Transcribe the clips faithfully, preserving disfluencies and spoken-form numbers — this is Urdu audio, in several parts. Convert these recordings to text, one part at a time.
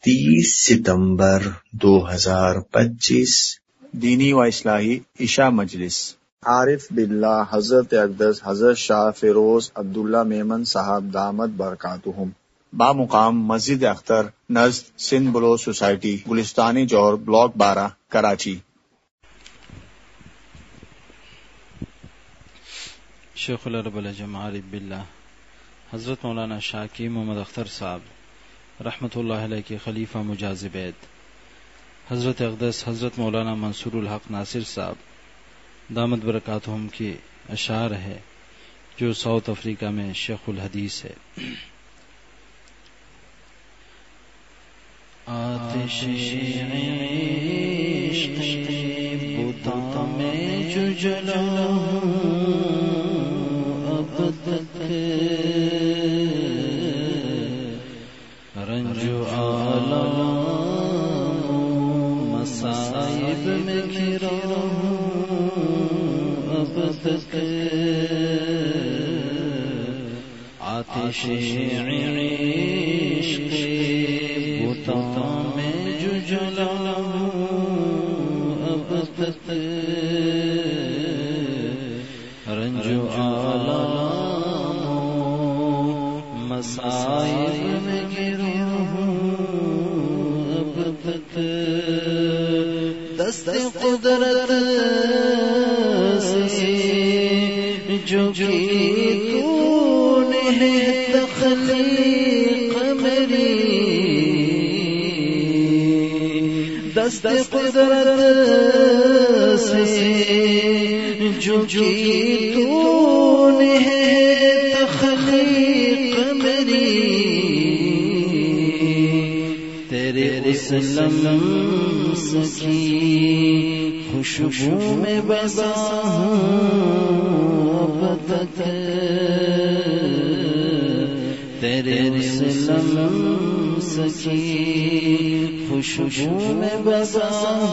تیس ستمبر دو ہزار پچیس، دینی و اصلاحی عشاء مجلس۔ عارف باللہ حضرت اقدس حضرت شاہ فیروز عبداللہ میمن صاحب دامت برکاتہم، بامقام مسجد اختر نزد سندھ بلو سوسائٹی، گلستانی جوہر، بلاک بارہ، کراچی۔ شیخ العرب العجم عارف باللہ حضرت مولانا شاکی محمد اختر صاحب رحمۃ اللہ علیہ کے خلیفہ مجاز بیت، حضرت اقدس حضرت مولانا منصور الحق ناصر صاحب دامت برکاتہم کے اشعار ہے جو ساؤتھ افریقہ میں شیخ الحدیث ہے۔ آتش عشق بتاں میں جو جلا اب تک رنج و آلام مصائب میں گھرا اب تک، آتش عشق بتاں میں جو جلا اب تک رنج و آلام مصائب میں گرا اب تک، دست قدرت سے جو کی تو نے تخلیق میری، دست قدرت سے جو کی تو نے تخلیق میری، تیرے اس لمس کی خوشبو میں بسا اب تک، تیرے اس لمس کی خوشبو میں بسا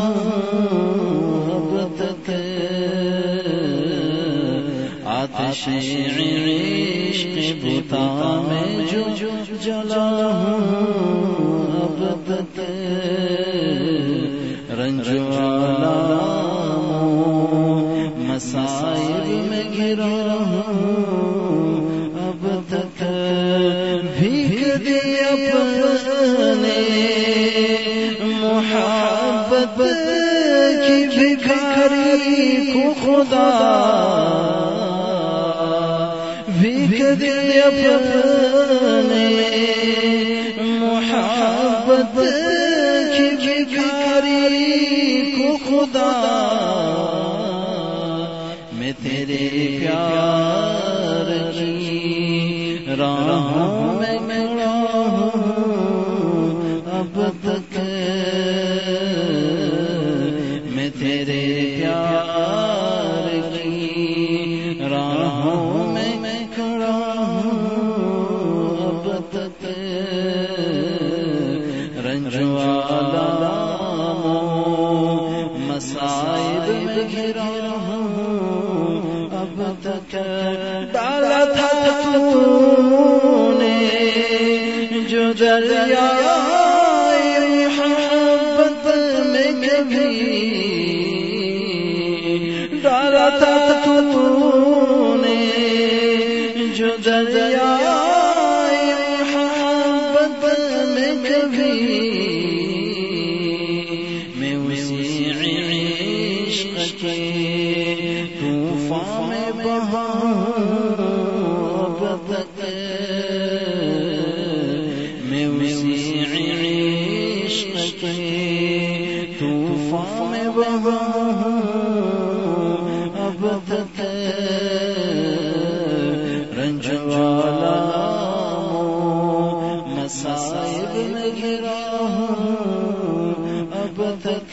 اب تک، آتش عشق بتاں میں جو جلا اب تک رنج و آلام مصائب میں گرا اب تک، بھیک دی اپنے محبت کی بھکاری کو خدا، بھیک دی اپنے محبت کی بھکاری کو خدا، میں تیرے پیار کی راہوں میں کھڑا ہوں اب تک، میں تیرے پیار کی راہوں میں کھڑا ہوں اب تک، رنج و آلام مصائب میں گھرا ہوں اب تک، ڈالا تھا تو نے جو دریا محبت میں کبھی، ڈالا تھا تو نے جو دریا محبت میں کبھی، میں اسی عشق کے طوفان میں بہا اب تک، میں اسی عشق کے طوفان میں بہا اب تک، رنج و آلام مصائب میں گھرا اب تک،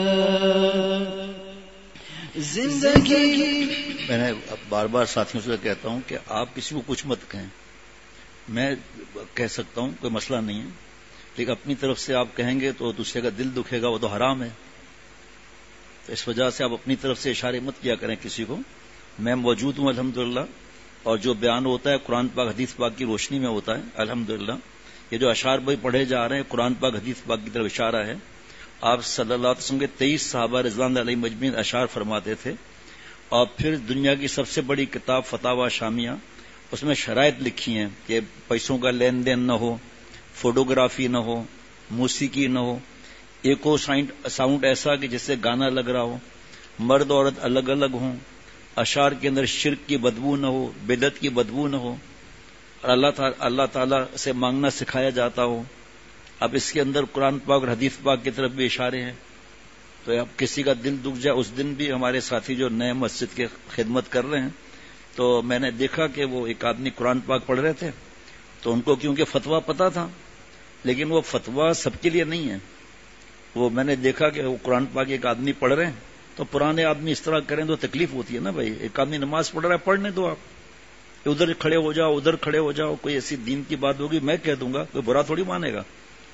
زندگی میں نے بار بار ساتھیوں سے کہتا ہوں کہ آپ کسی کو کچھ مت کہیں، میں کہہ سکتا ہوں کوئی مسئلہ نہیں ہے، لیکن اپنی طرف سے آپ کہیں گے تو دوسرے کا دل دکھے گا، وہ تو حرام ہے، تو اس وجہ سے آپ اپنی طرف سے اشارے مت کیا کریں کسی کو۔ میں موجود ہوں الحمدللہ، اور جو بیان ہوتا ہے قرآن پاک حدیث پاک کی روشنی میں ہوتا ہے الحمدللہ، یہ جو اشعار بھائی پڑھے جا رہے ہیں قرآن پاک حدیث پاک کی طرف اشارہ ہے. آپ صلی اللہ علیہ وسلم کے تیئیس صحابہ رضوان اللہ علیہ مجمعین اشعار فرماتے تھے. اور پھر دنیا کی سب سے بڑی کتاب فتاوی شامیہ، اس میں شرائط لکھی ہیں کہ پیسوں کا لین دین نہ ہو، فوٹوگرافی نہ ہو، موسیقی نہ ہو، ایکو ساؤنڈ ایسا کہ جس سے گانا لگ رہا ہو، مرد عورت الگ الگ ہوں، اشعار کے اندر شرک کی بدبو نہ ہو، بدعت کی بدبو نہ ہو، اور اللہ تعالی اللہ تعالیٰ سے مانگنا سکھایا جاتا ہو. اب اس کے اندر قرآن پاک اور حدیث پاک کی طرف بھی اشارے ہیں. تو اب کسی کا دل دکھ جائے، اس دن بھی ہمارے ساتھی جو نئے مسجد کے خدمت کر رہے ہیں، تو میں نے دیکھا کہ وہ ایک آدمی قرآن پاک پڑھ رہے تھے، تو ان کو کیونکہ فتویٰ پتا تھا، لیکن وہ فتویٰ سب کے لیے نہیں ہے. وہ میں نے دیکھا کہ وہ قرآن پاک ایک آدمی پڑھ رہے ہیں، تو پرانے آدمی اس طرح کریں تو تکلیف ہوتی ہے نا بھائی. ایک آدمی نماز پڑھ رہا ہے، پڑھنے دو، آپ ادھر کھڑے ہو جاؤ ادھر کھڑے ہو جاؤ. کوئی ایسی دین کی بات ہوگی میں کہہ دوں گا، کوئی برا تھوڑی مانے گا.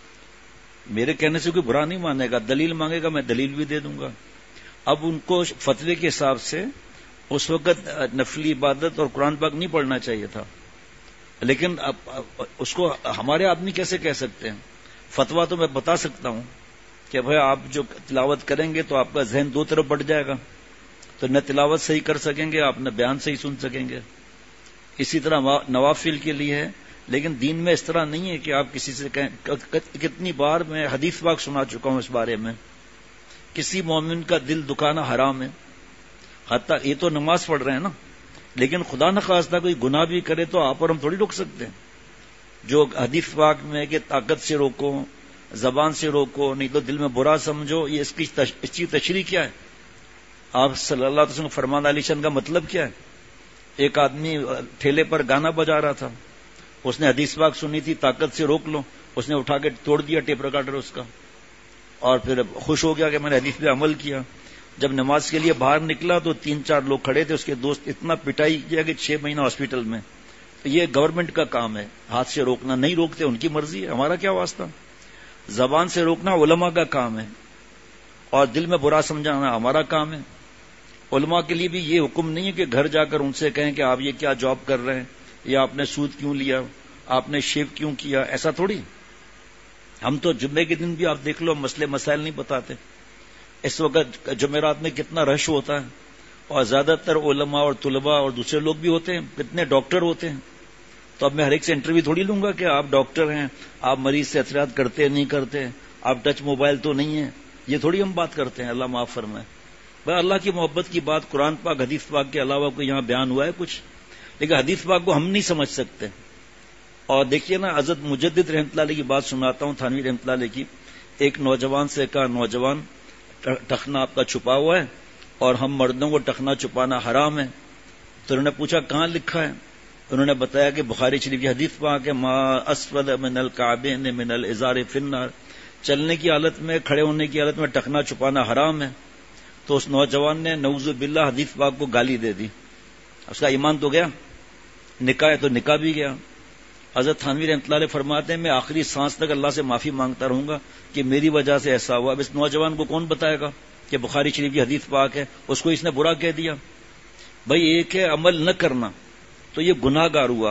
میرے کہنے سے کوئی برا نہیں مانے گا. دلیل مانگے گا، میں دلیل بھی دے دوں گا. اب ان کو فتوے کے حساب سے اس وقت نفلی عبادت اور قرآن پاک نہیں پڑھنا چاہیے تھا، لیکن اب اس کو ہمارے آدمی کیسے کہہ سکتے ہیں؟ فتویٰ تو میں بتا سکتا ہوں کہ بھائی آپ جو تلاوت کریں گے تو آپ کا ذہن دو طرف بٹ جائے گا، تو نہ تلاوت صحیح کر سکیں گے آپ، نہ بیان صحیح سن سکیں گے. اسی طرح نوافل کے لیے ہے، لیکن دین میں اس طرح نہیں ہے کہ آپ کسی سے کہیں. کتنی بار میں حدیث پاک سنا چکا ہوں اس بارے میں. کسی مومن کا دل دکھانا حرام ہے. حتیٰ یہ تو نماز پڑھ رہے ہیں نا، لیکن خدا نخواستہ کوئی گناہ بھی کرے تو آپ اور ہم تھوڑی روک سکتے ہیں. جو حدیث پاک میں کہ طاقت سے روکو، زبان سے روکو، نہیں تو دل میں برا سمجھو، یہ اس کی اس کی تشریح کیا ہے؟ آپ صلی اللہ علیہ وسلم فرمان علی شان کا مطلب کیا ہے؟ ایک آدمی ٹھیلے پر گانا بجا رہا تھا، اس نے حدیث پاک سنی تھی طاقت سے روک لو، اس نے اٹھا کے توڑ دیا ٹیپ ریکارڈر اس کا، اور پھر خوش ہو گیا کہ میں نے حدیث پہ عمل کیا. جب نماز کے لیے باہر نکلا تو تین چار لوگ کھڑے تھے، اس کے دوست اتنا پٹائی کیا کہ چھ مہینہ ہاسپٹل میں. یہ گورنمنٹ کا کام ہے ہاتھ سے روکنا، نہیں روکتے ان کی مرضی ہے، ہمارا کیا واسطہ. زبان سے روکنا علماء کا کام ہے، اور دل میں برا سمجھانا ہمارا کام ہے. علماء کے لیے بھی یہ حکم نہیں ہے کہ گھر جا کر ان سے کہیں کہ آپ یہ کیا جاب کر رہے ہیں، یا آپ نے سود کیوں لیا، آپ نے شیو کیوں کیا. ایسا تھوڑی. ہم تو جمعے کے دن بھی آپ دیکھ لو مسئلے مسائل نہیں بتاتے. اس وقت جمعرات میں کتنا رش ہوتا ہے، اور زیادہ تر علماء اور طلباء اور دوسرے لوگ بھی ہوتے ہیں، کتنے ڈاکٹر ہوتے ہیں. تو اب میں ہر ایک سے انٹرویو تھوڑی لوں گا کہ آپ ڈاکٹر ہیں، آپ مریض سے اثرات کرتے نہیں کرتے، آپ ٹچ موبائل تو نہیں ہیں. یہ تھوڑی ہم بات کرتے ہیں. اللہ معاف فرمائے. بھائی اللہ کی محبت کی بات قرآن پاک حدیث پاک کے علاوہ کوئی یہاں بیان ہوا ہے کچھ؟ لیکن حدیث پاک کو ہم نہیں سمجھ سکتے. اور دیکھیے نا، حضرت مجدد رحمۃ اللہ علیہ کی بات سناتا ہوں، تھانوی رحمۃ اللہ علیہ کی. ایک نوجوان سے کہا، نوجوان ٹخنا آپ کا چھپا ہوا ہے اور ہم مردوں کو ٹخنا چھپانا حرام ہے. تو انہوں نے پوچھا کہاں لکھا ہے؟ انہوں نے بتایا کہ بخاری شریف کی حدیث پاک ہے، ما اسفل من الکعبین من الازار فی النار. چلنے کی حالت میں، کھڑے ہونے کی حالت میں ٹخنا چھپانا حرام ہے. تو اس نوجوان نے نعوذ باللہ حدیث پاک کو گالی دے دی. اس کا ایمان تو گیا، نکاح ہے تو نکاح بھی گیا. حضرت تھانوی رحمۃ اللہ علیہ فرماتے ہیں میں آخری سانس تک اللہ سے معافی مانگتا رہوں گا کہ میری وجہ سے ایسا ہوا. اب اس نوجوان کو کون بتائے گا کہ بخاری شریف کی حدیث پاک ہے؟ اس کو اس نے برا کہہ دیا. بھائی ایک ہے عمل نہ کرنا تو یہ گناہ گار ہوا،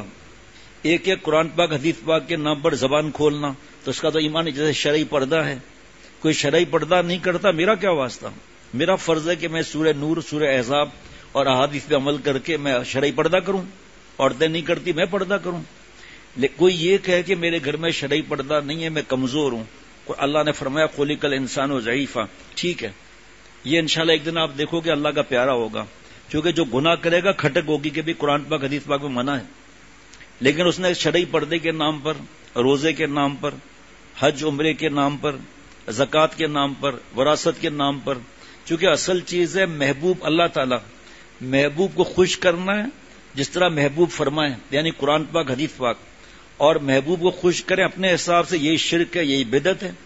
ایک ہے قرآن پاک حدیث پاک کے نام پر زبان کھولنا تو اس کا تو ایمان جیسے شرعی پردہ ہے. کوئی شرعی پردہ نہیں کرتا، میرا کیا واسطہ؟ میرا فرض ہے کہ میں سورہ نور، سورہ احزاب اور احادیث پہ عمل کر کے میں شرعی پردہ کروں. عورتیں نہیں کرتی، میں پردہ کروں. کوئی یہ کہے کہ میرے گھر میں شرعی پردہ نہیں ہے، میں کمزور ہوں. اللہ نے فرمایا خلق الانسان ضعیفا. ٹھیک ہے، یہ انشاءاللہ ایک دن آپ دیکھو کہ اللہ کا پیارا ہوگا، کیونکہ جو گناہ کرے گا کھٹک ہوگی کہ بھی قرآن پاک حدیث پاک میں منع ہے. لیکن اس نے شرعی پردے کے نام پر، روزے کے نام پر، حج عمرے کے نام پر، زکوٰۃ کے نام پر، وراثت کے نام پر، چونکہ اصل چیز ہے محبوب اللہ تعالی، محبوب کو خوش کرنا ہے جس طرح محبوب فرمائے، یعنی قرآن پاک حدیث پاک، اور محبوب کو خوش کریں اپنے حساب سے. یہی شرک ہے، یہی بدعت ہے.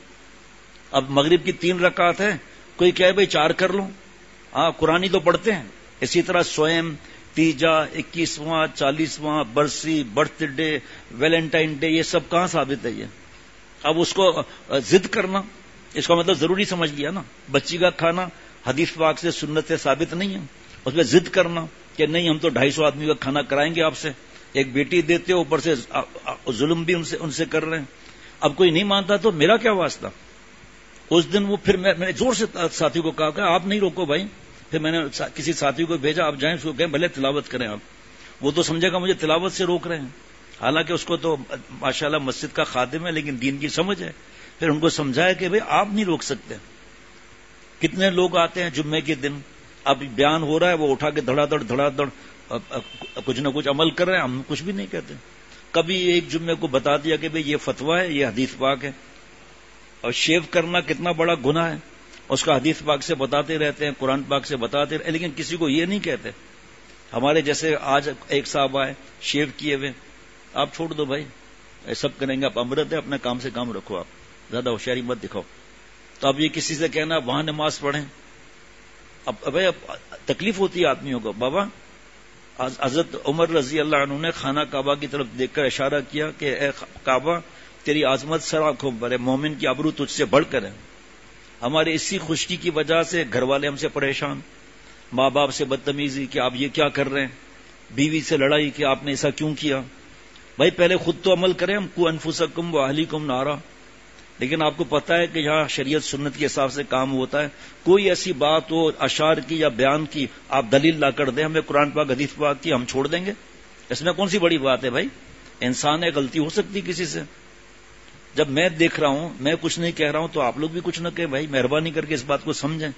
اب مغرب کی تین رکعت ہے، کوئی کہے بھائی چار کر لو. ہاں قرآن ہی تو پڑھتے ہیں. اسی طرح سوئم، تیجا، اکیسواں، چالیسواں، برسی، برتھ ڈے، ویلنٹائن ڈے، یہ سب کہاں ثابت ہے؟ یہ اب اس کو ضد کرنا، اس کا مطلب ضروری سمجھ لیا نا. بچی کا کھانا حدیث پاک سے سنت سے ثابت نہیں ہے، اس میں ضد کرنا کہ نہیں ہم تو ڈھائی سو آدمی کا کھانا کرائیں گے آپ سے. ایک بیٹی دیتے ہو، اوپر سے ظلم بھی ان سے ان سے کر رہے ہیں. اب کوئی نہیں مانتا تو میرا کیا واسطہ. اس دن وہ پھر میں نے زور سے ساتھی کو کہا کہ آپ نہیں روکو بھائی. پھر میں نے کسی ساتھی کو بھیجا, آپ جائیں, اس کو کہیں بھلے تلاوت کریں آپ. وہ تو سمجھے گا مجھے تلاوت سے روک رہے ہیں, حالانکہ اس کو تو ماشاءاللہ مسجد کا خادم ہے لیکن دین کی سمجھ ہے. پھر ان کو سمجھایا کہ بھائی آپ نہیں روک سکتے. کتنے لوگ آتے ہیں جمعے کے دن, اب بیان ہو رہا ہے, وہ اٹھا کے دھڑا دھڑ دھڑا دھڑ کچھ نہ کچھ عمل کر رہے ہیں, ہم کچھ بھی نہیں کہتے. کبھی ایک جمعے کو بتا دیا کہ بھئی یہ فتویٰ ہے, یہ حدیث پاک ہے. اور شیو کرنا کتنا بڑا گناہ ہے, اس کا حدیث پاک سے بتاتے رہتے ہیں, قرآن پاک سے بتاتے رہتے ہیں, لیکن کسی کو یہ نہیں کہتے. ہمارے جیسے آج ایک صاحب آئے شیو کیے ہوئے, آپ چھوڑ دو بھائی, سب کریں گے, آپ امرت ہے, اپنے کام سے کام رکھو, آپ زیادہ ہوشیاری مت دکھاؤ. تو اب یہ کسی سے کہنا وہاں نماز پڑھیں, اب بھائی تکلیف ہوتی ہے آدمیوں کو. بابا حضرت عمر رضی اللہ عنہ نے خانہ کعبہ کی طرف دیکھ کر اشارہ کیا کہ اے کعبہ تیری عظمت سر آنکھوں پر ہے, مومن کی آبرو تجھ سے بڑھ کر ہے. ہمارے اسی خشکی کی وجہ سے گھر والے ہم سے پریشان, ماں باپ سے بدتمیزی کہ آپ یہ کیا کر رہے ہیں, بیوی سے لڑائی کہ آپ نے ایسا کیوں کیا. بھائی پہلے خود تو عمل کریں, ہم کو انفسکم و اہلیکم نارا. لیکن آپ کو پتا ہے کہ یہاں شریعت سنت کے حساب سے کام ہوتا ہے. کوئی ایسی بات ہو اشعار کی یا بیان کی, آپ دلیل لا کر دیں ہمیں قرآن پاک حدیث پاک کی, ہم چھوڑ دیں گے. اس میں کون سی بڑی بات ہے بھائی, انسان ہے, غلطی ہو سکتی کسی سے. جب میں دیکھ رہا ہوں, میں کچھ نہیں کہہ رہا ہوں, تو آپ لوگ بھی کچھ نہ کہیں. بھائی مہربانی کر کے اس بات کو سمجھیں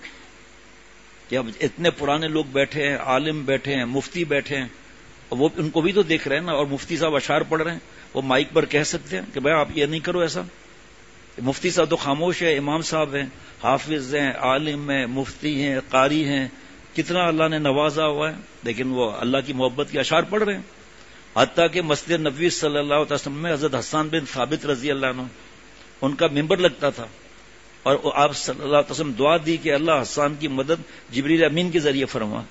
کہ اب اتنے پرانے لوگ بیٹھے ہیں, عالم بیٹھے ہیں, مفتی بیٹھے ہیں, وہ ان کو بھی تو دیکھ رہے ہیں نا. اور مفتی صاحب اشعار پڑھ رہے ہیں, وہ مائک پر کہہ سکتے ہیں کہ بھائی آپ یہ نہیں کرو ایسا. مفتی صاحب تو خاموش ہے, امام صاحب ہیں, حافظ ہیں, عالم ہیں, مفتی ہیں, قاری ہیں, کتنا اللہ نے نوازا ہوا ہے, لیکن وہ اللہ کی محبت کے اشعار پڑھ رہے ہیں. حتیٰ کہ مسجد نبوی صلی اللہ علیہ وسلم میں حضرت حسان بن ثابت رضی اللہ عنہ, ان کا ممبر لگتا تھا, اور آپ صلی اللہ علیہ وسلم دعا دی کہ اللہ حسان کی مدد جبریل امین کے ذریعے فرما.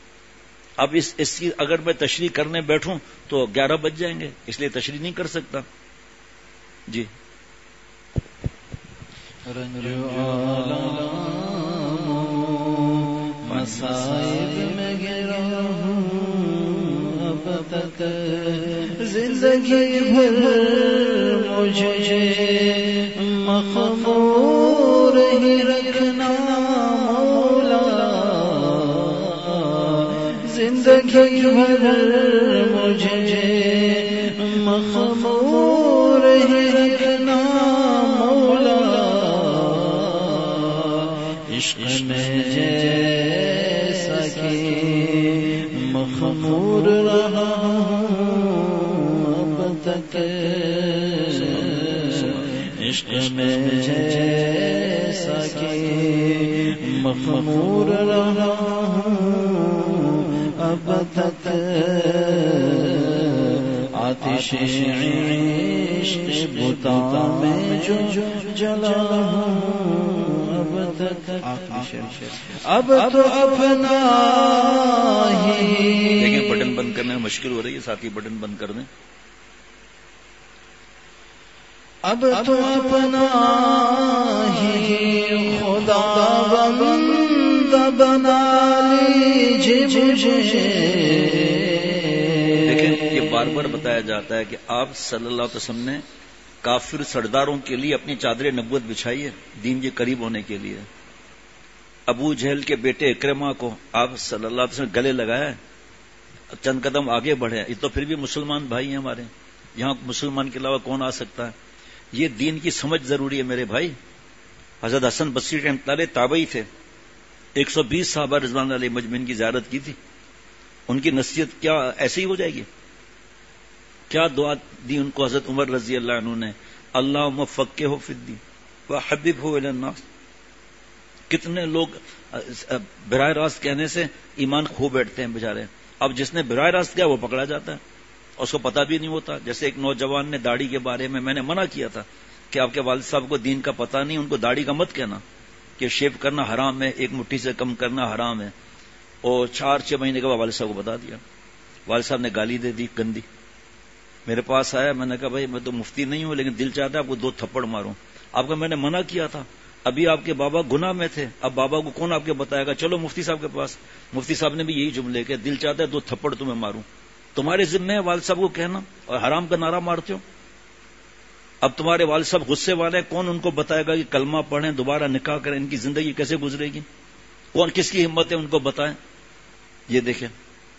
اب اس اس کی اگر میں تشریح کرنے بیٹھوں تو گیارہ بج جائیں گے, اس لیے تشریح نہیں کر سکتا. جی رنجو عالم مصائب میں گرا ہوں اب تک, زندگی بھر مجھے مخمور ہی رکھنا مولا, زندگی بھر مجھے مخمور ہی رکھنا مولا. عشق میں جیسا کہ مخمور رہا اب تک, عشق میں جیسا کہ مخمور رہا اب تک, آتش عشق بتا میں جو جلا اب تک, اب تو اپنا ہی. لیکن بٹن بند کرنے میں مشکل ہو رہی ہے, ساتھی بٹن بند کر دیں. اب تو اپنا ہی خدا بندہ بنا لیجیے مجھے. لیکن یہ بار بار بتایا جاتا ہے کہ آپ صلی اللہ علیہ وسلم نے کافر سرداروں کے لیے اپنی چادر نبوت بچھائی ہے دین کے قریب ہونے کے لیے. ابو جہل کے بیٹے اکرما کو آپ صلی اللہ علیہ وسلم گلے لگایا, چند قدم آگے بڑھے. یہ تو پھر بھی مسلمان بھائی ہیں ہمارے, یہاں مسلمان کے علاوہ کون آ سکتا ہے. یہ دین کی سمجھ ضروری ہے میرے بھائی. حضرت حسن بصری رحمۃ اللہ تابعی تھے, ایک سو بیس صحابہ رضوان علیہ مجمعین کی زیارت کی تھی. ان کی نصیحت کیا ایسے ہی ہو جائے گی؟ کیا دعا دی ان کو حضرت عمر رضی اللہ عنہ نے, اللہم فقہہ فی الدین وحببہ الی الناس. کتنے لوگ براہ راست کہنے سے ایمان کھو بیٹھتے ہیں بیچارے. اب جس نے براہ راست کیا وہ پکڑا جاتا ہے, اس کو پتہ بھی نہیں ہوتا. جیسے ایک نوجوان نے داڑھی کے بارے میں میں نے منع کیا تھا کہ آپ کے والد صاحب کو دین کا پتہ نہیں, ان کو داڑھی کا مت کہنا کہ شیو کرنا حرام ہے, ایک مٹھی سے کم کرنا حرام ہے. اور چار چھ مہینے کے بعد والد صاحب کو بتا دیا. والد صاحب نے گالی دے دی گندی. میرے پاس آیا, میں نے کہا بھائی میں تو مفتی نہیں ہوں لیکن دل چاہتا ہے آپ کو دو تھپڑ ماروں. آپ کا میں نے منع کیا تھا, ابھی آپ کے بابا گناہ میں تھے, اب بابا کو کون آپ کے بتائے گا, چلو مفتی صاحب کے پاس. مفتی صاحب نے بھی یہی جملے کہ دل چاہتا ہے دو تھپڑ تمہیں ماروں. تمہارے ذمہ ہے والد صاحب کو کہنا, اور حرام کا نعرہ مارتے ہو. اب تمہارے والد صاحب غصے والے ہیں، کون ان کو بتائے گا کہ کلمہ پڑھیں، دوبارہ نکاح کریں، ان کی زندگی کیسے گزرے گی؟ کون، کس کی ہمت ہے ان کو بتائیں؟ یہ دیکھیں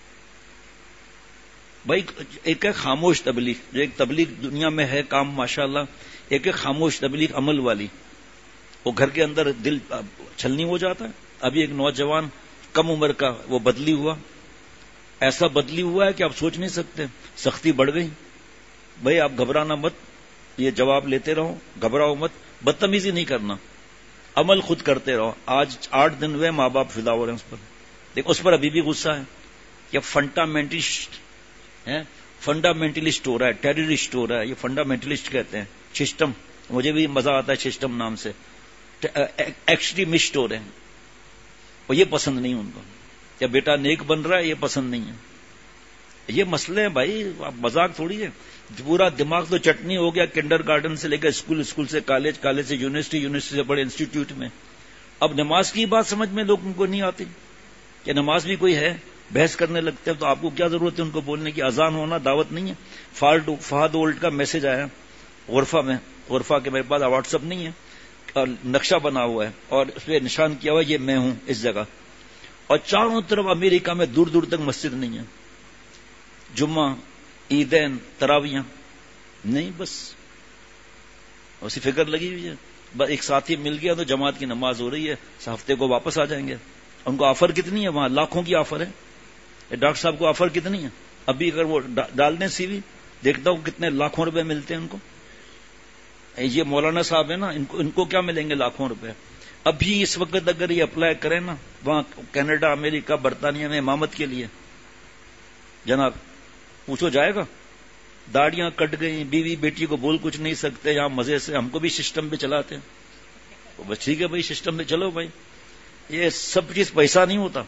بھائی، ایک ہے خاموش تبلیغ، جو ایک تبلیغ دنیا میں ہے کام ماشاءاللہ، ایک ہے خاموش تبلیغ عمل والی، وہ گھر کے اندر دل چھلنی ہو جاتا ہے۔ ابھی ایک نوجوان کم عمر کا وہ بدلی ہوا، ایسا بدلی ہوا ہے کہ آپ سوچ نہیں سکتے، سختی بڑھ گئی۔ بھائی آپ گھبرانا مت، یہ جواب لیتے رہو، گھبراؤ مت، بدتمیزی نہیں کرنا، عمل خود کرتے رہو۔ آج آٹھ دن ہوئے ماں باپ فدا ہو رہے ہیں اس پر، دیکھ اس پر ابھی بھی غصہ ہے کہ فنڈامنٹلسٹ ہے، فنڈامنٹلسٹ ہو رہا ہے، ٹیررسٹ ہو رہا ہے، یہ فنڈامنٹلسٹ کہتے ہیں، سسٹم، مجھے بھی مزہ آتا ہے سسٹم نام سے، ایکسٹریمسٹ ہو رہے ہیں، اور یہ پسند نہیں ان کو، یا بیٹا نیک بن رہا ہے یہ پسند نہیں ہے۔ یہ مسئلے ہیں بھائی، مذاق تھوڑی ہے، پورا دماغ تو چٹنی ہو گیا، کنڈر گارڈن سے لے کر اسکول، اسکول سے کالج، کالج سے یونیورسٹی، یونیورسٹی سے بڑے انسٹیٹیوٹ میں۔ اب نماز کی بات سمجھ میں لوگوں کو نہیں آتی کہ نماز بھی کوئی ہے، بحث کرنے لگتے ہیں، تو آپ کو کیا ضرورت ہے ان کو بولنے کی؟ اذان ہونا دعوت نہیں ہے۔ فہد فہد اولڈ کا میسج آیا غرفہ میں، غرفہ کے میرے پاس واٹس ایپ نہیں ہے، اور نقشہ بنا ہوا ہے اور اس پہ نشان کیا ہوا ہے یہ میں ہوں اس جگہ، اور چاروں طرف امریکہ میں دور دور تک مسجد نہیں ہے، جمعہ، عیدین، تراویاں نہیں، بس اسی فکر لگی ہوئی ہے۔ بس ایک ساتھی مل گیا تو جماعت کی نماز ہو رہی ہے، ہفتے کو واپس آ جائیں گے۔ ان کو آفر کتنی ہے وہاں؟ لاکھوں کی آفر ہے۔ ڈاکٹر صاحب کو آفر کتنی ہے؟ ابھی اگر وہ ڈال دیں سی وی، دیکھتا ہوں کتنے لاکھوں روپے ملتے ہیں ان کو۔ یہ مولانا صاحب ہیں نا، ان کو ان کو کیا ملیں گے لاکھوں روپے؟ ابھی اس وقت اگر یہ اپلائی کریں نا وہاں کینیڈا، امریکہ، برطانیہ میں امامت کے لیے، جناب پوچھو جائے گا؟ داڑیاں کٹ گئی، بیوی بیٹی کو بول کچھ نہیں سکتے، یہاں مزے سے ہم کو بھی سسٹم پہ چلاتے ہیں۔ بس ٹھیک ہے بھائی، سسٹم پہ چلو بھائی، یہ سب چیز پیسہ نہیں ہوتا،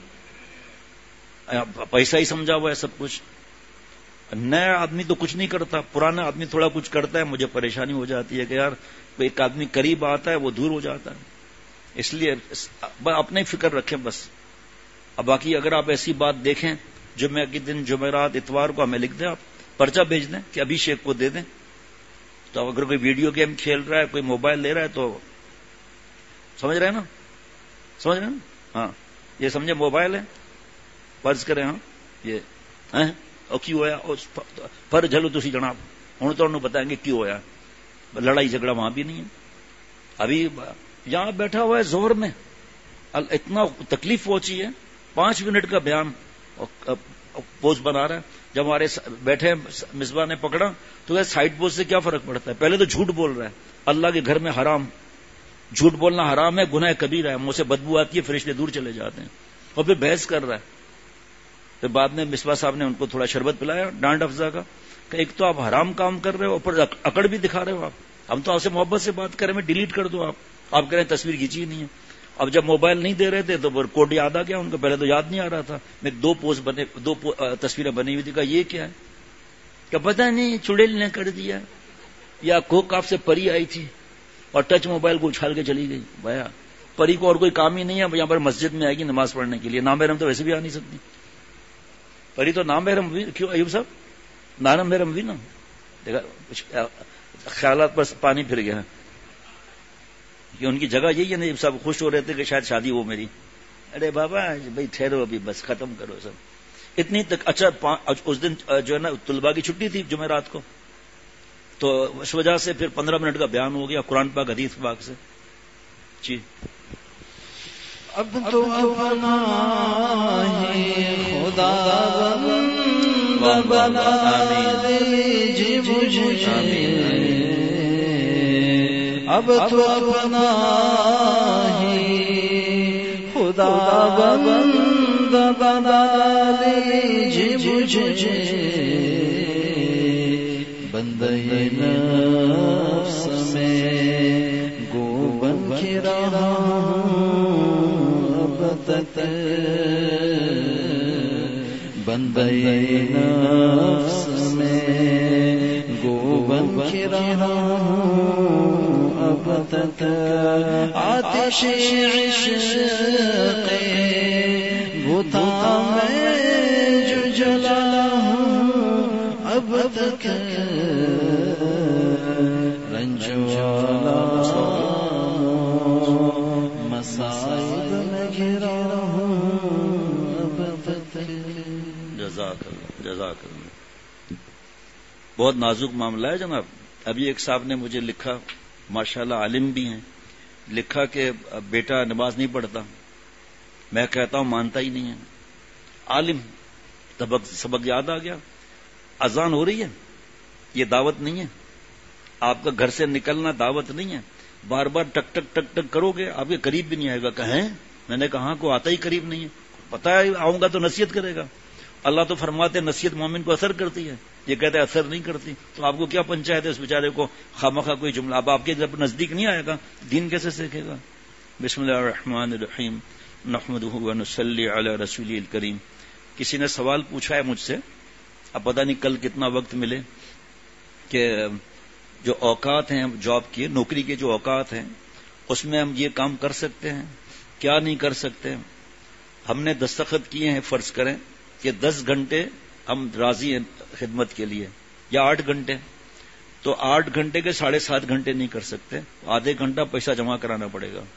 پیسہ ہی سمجھا ہوا ہے سب کچھ۔ نیا آدمی تو کچھ نہیں کرتا، پرانا آدمی تھوڑا کچھ کرتا ہے، مجھے پریشانی ہو جاتی ہے کہ یار ایک آدمی قریب آتا ہے وہ دور ہو جاتا ہے، اس لیے اپنے فکر رکھیں بس۔ اب باقی اگر آپ ایسی بات دیکھیں جمعہ کے دن، جمعرات، اتوار کو ہمیں لکھ دیں، آپ پرچہ بھیج دیں کہ ابھیشیک کو دے دیں، تو اگر کوئی ویڈیو گیم کھیل رہا ہے، کوئی موبائل لے رہا ہے تو سمجھ رہے ہیں نا، سمجھ رہے ہیں نا؟ ہاں یہ سمجھے موبائل ہے، فرض کریں ہاں یہ اور کیوں ہوا پر جلو تھی جناب ہوں تو انہوں بتائیں گے کیوں ہوا، لڑائی جھگڑا وہاں بھی نہیں ہے۔ ابھی یہاں بیٹھا ہوا ہے زہر میں، اتنا تکلیف پہنچی ہے، پانچ منٹ کا بیان پوسٹ بنا رہا ہے۔ جب ہمارے بیٹھے مصباح نے پکڑا تو سائڈ پوسٹ سے کیا فرق پڑتا ہے؟ پہلے تو جھوٹ بول رہا ہے، اللہ کے گھر میں حرام، جھوٹ بولنا حرام ہے، گناہ کبیرہ ہے، منہ سے بدبو آتی ہے، فرشتے دور چلے جاتے ہیں، اور پھر بحث کر رہا ہے۔ پھر بعد میں مصباح صاحب نے ان کو تھوڑا شربت پلایا ڈانڈ افزا کا، کہ ایک تو آپ حرام کام کر رہے ہو، اوپر اکڑ بھی دکھا رہے ہو آپ، ہم تو آپ سے محبت سے بات کریں، میں ڈیلیٹ کر دو، آپ آپ کہہ رہے ہیں تصویر کھینچی نہیں ہے۔ اب جب موبائل نہیں دے رہے تھے تو کوڈ یاد آ گیا ان کو، پہلے تو یاد نہیں آ رہا تھا۔ میں دو پوسٹ بنے، دو تصویریں بنی ہوئی تھی، کہا یہ کیا ہے؟ کیا پتہ نہیں چڑیل نے کر دیا، یا کوک آپ سے پری آئی تھی اور ٹچ موبائل کو اچھال کے چلی گئی۔ بھیا پری کو اور کوئی کام ہی نہیں ہے، یہاں پر مسجد میں آئے گی نماز پڑھنے کے لیے، نام محرم تو ویسے بھی آ نہیں سکتی، پری تو نام محرم بھی کیوں ایوب صاحب، نام محرم بھی نا، دیکھا خیالات پر پانی پھر گیا کہ ان کی جگہ یہی ہے نا، سب خوش ہو رہے تھے کہ شاید شادی ہو میری، ارے بابا بھائی ٹھہرو ابھی، بس ختم کرو سب اتنی تک۔ اچھا اس دن جو ہے نا طلباء کی چھٹی تھی جمعرات کو، تو اس وجہ سے پھر پندرہ منٹ کا بیان ہو گیا قرآن پاک حدیث پاک سے جی۔ اب تو اپنا ہی خدا بند بنا لیجیے مجھے، اب تو اپنا ہی خدا بند بنا لیجیے مجھے، بندے نفس میں گو بن کے رہا اب تک، بندے نفس میں گو بن کے رہا اب تک، آتش عشق بتا میں جو جلا ہوں اب تک، جزاک اللہ. بہت نازک معاملہ ہے جناب. ابھی ایک صاحب نے مجھے لکھا، ماشاءاللہ عالم بھی ہیں، لکھا کہ بیٹا نماز نہیں پڑھتا. میں کہتا ہوں مانتا ہی نہیں ہے. عالم، سبق سبق یاد آ گیا. اذان ہو رہی ہے، یہ دعوت نہیں ہے. آپ کا گھر سے نکلنا دعوت نہیں ہے. بار بار ٹک ٹک ٹک ٹک کرو گے، آپ کے قریب بھی نہیں آئے گا. کہیں میں نے کہا کو آتا ہی قریب نہیں ہے. پتا ہے آؤں گا تو نصیحت کرے گا. اللہ تو فرماتے نصیحت مومن کو اثر کرتی ہے، یہ کہتے ہیں اثر نہیں کرتی. تو آپ کو کیا پنچایت ہے اس بیچارے کو خامخواہ کوئی جملہ. اب آپ کے جب نزدیک نہیں آئے گا دین کیسے سیکھے گا؟ بسم اللہ الرحمن الرحیم نحمدہ ونصلی علی رسولہ الکریم. کسی نے سوال پوچھا ہے مجھ سے، اب پتہ نہیں کل کتنا وقت ملے، کہ جو اوقات ہیں جاب کی، نوکری کے جو اوقات ہیں اس میں ہم یہ کام کر سکتے ہیں کیا نہیں کر سکتے. ہم نے دستخط کیے ہیں، فرض کریں کہ دس گھنٹے ہم راضی ہیں خدمت کے لیے، یا آٹھ گھنٹے، تو آٹھ گھنٹے کے ساڑھے سات گھنٹے نہیں کر سکتے، آدھے گھنٹہ پیسہ جمع کرانا پڑے گا.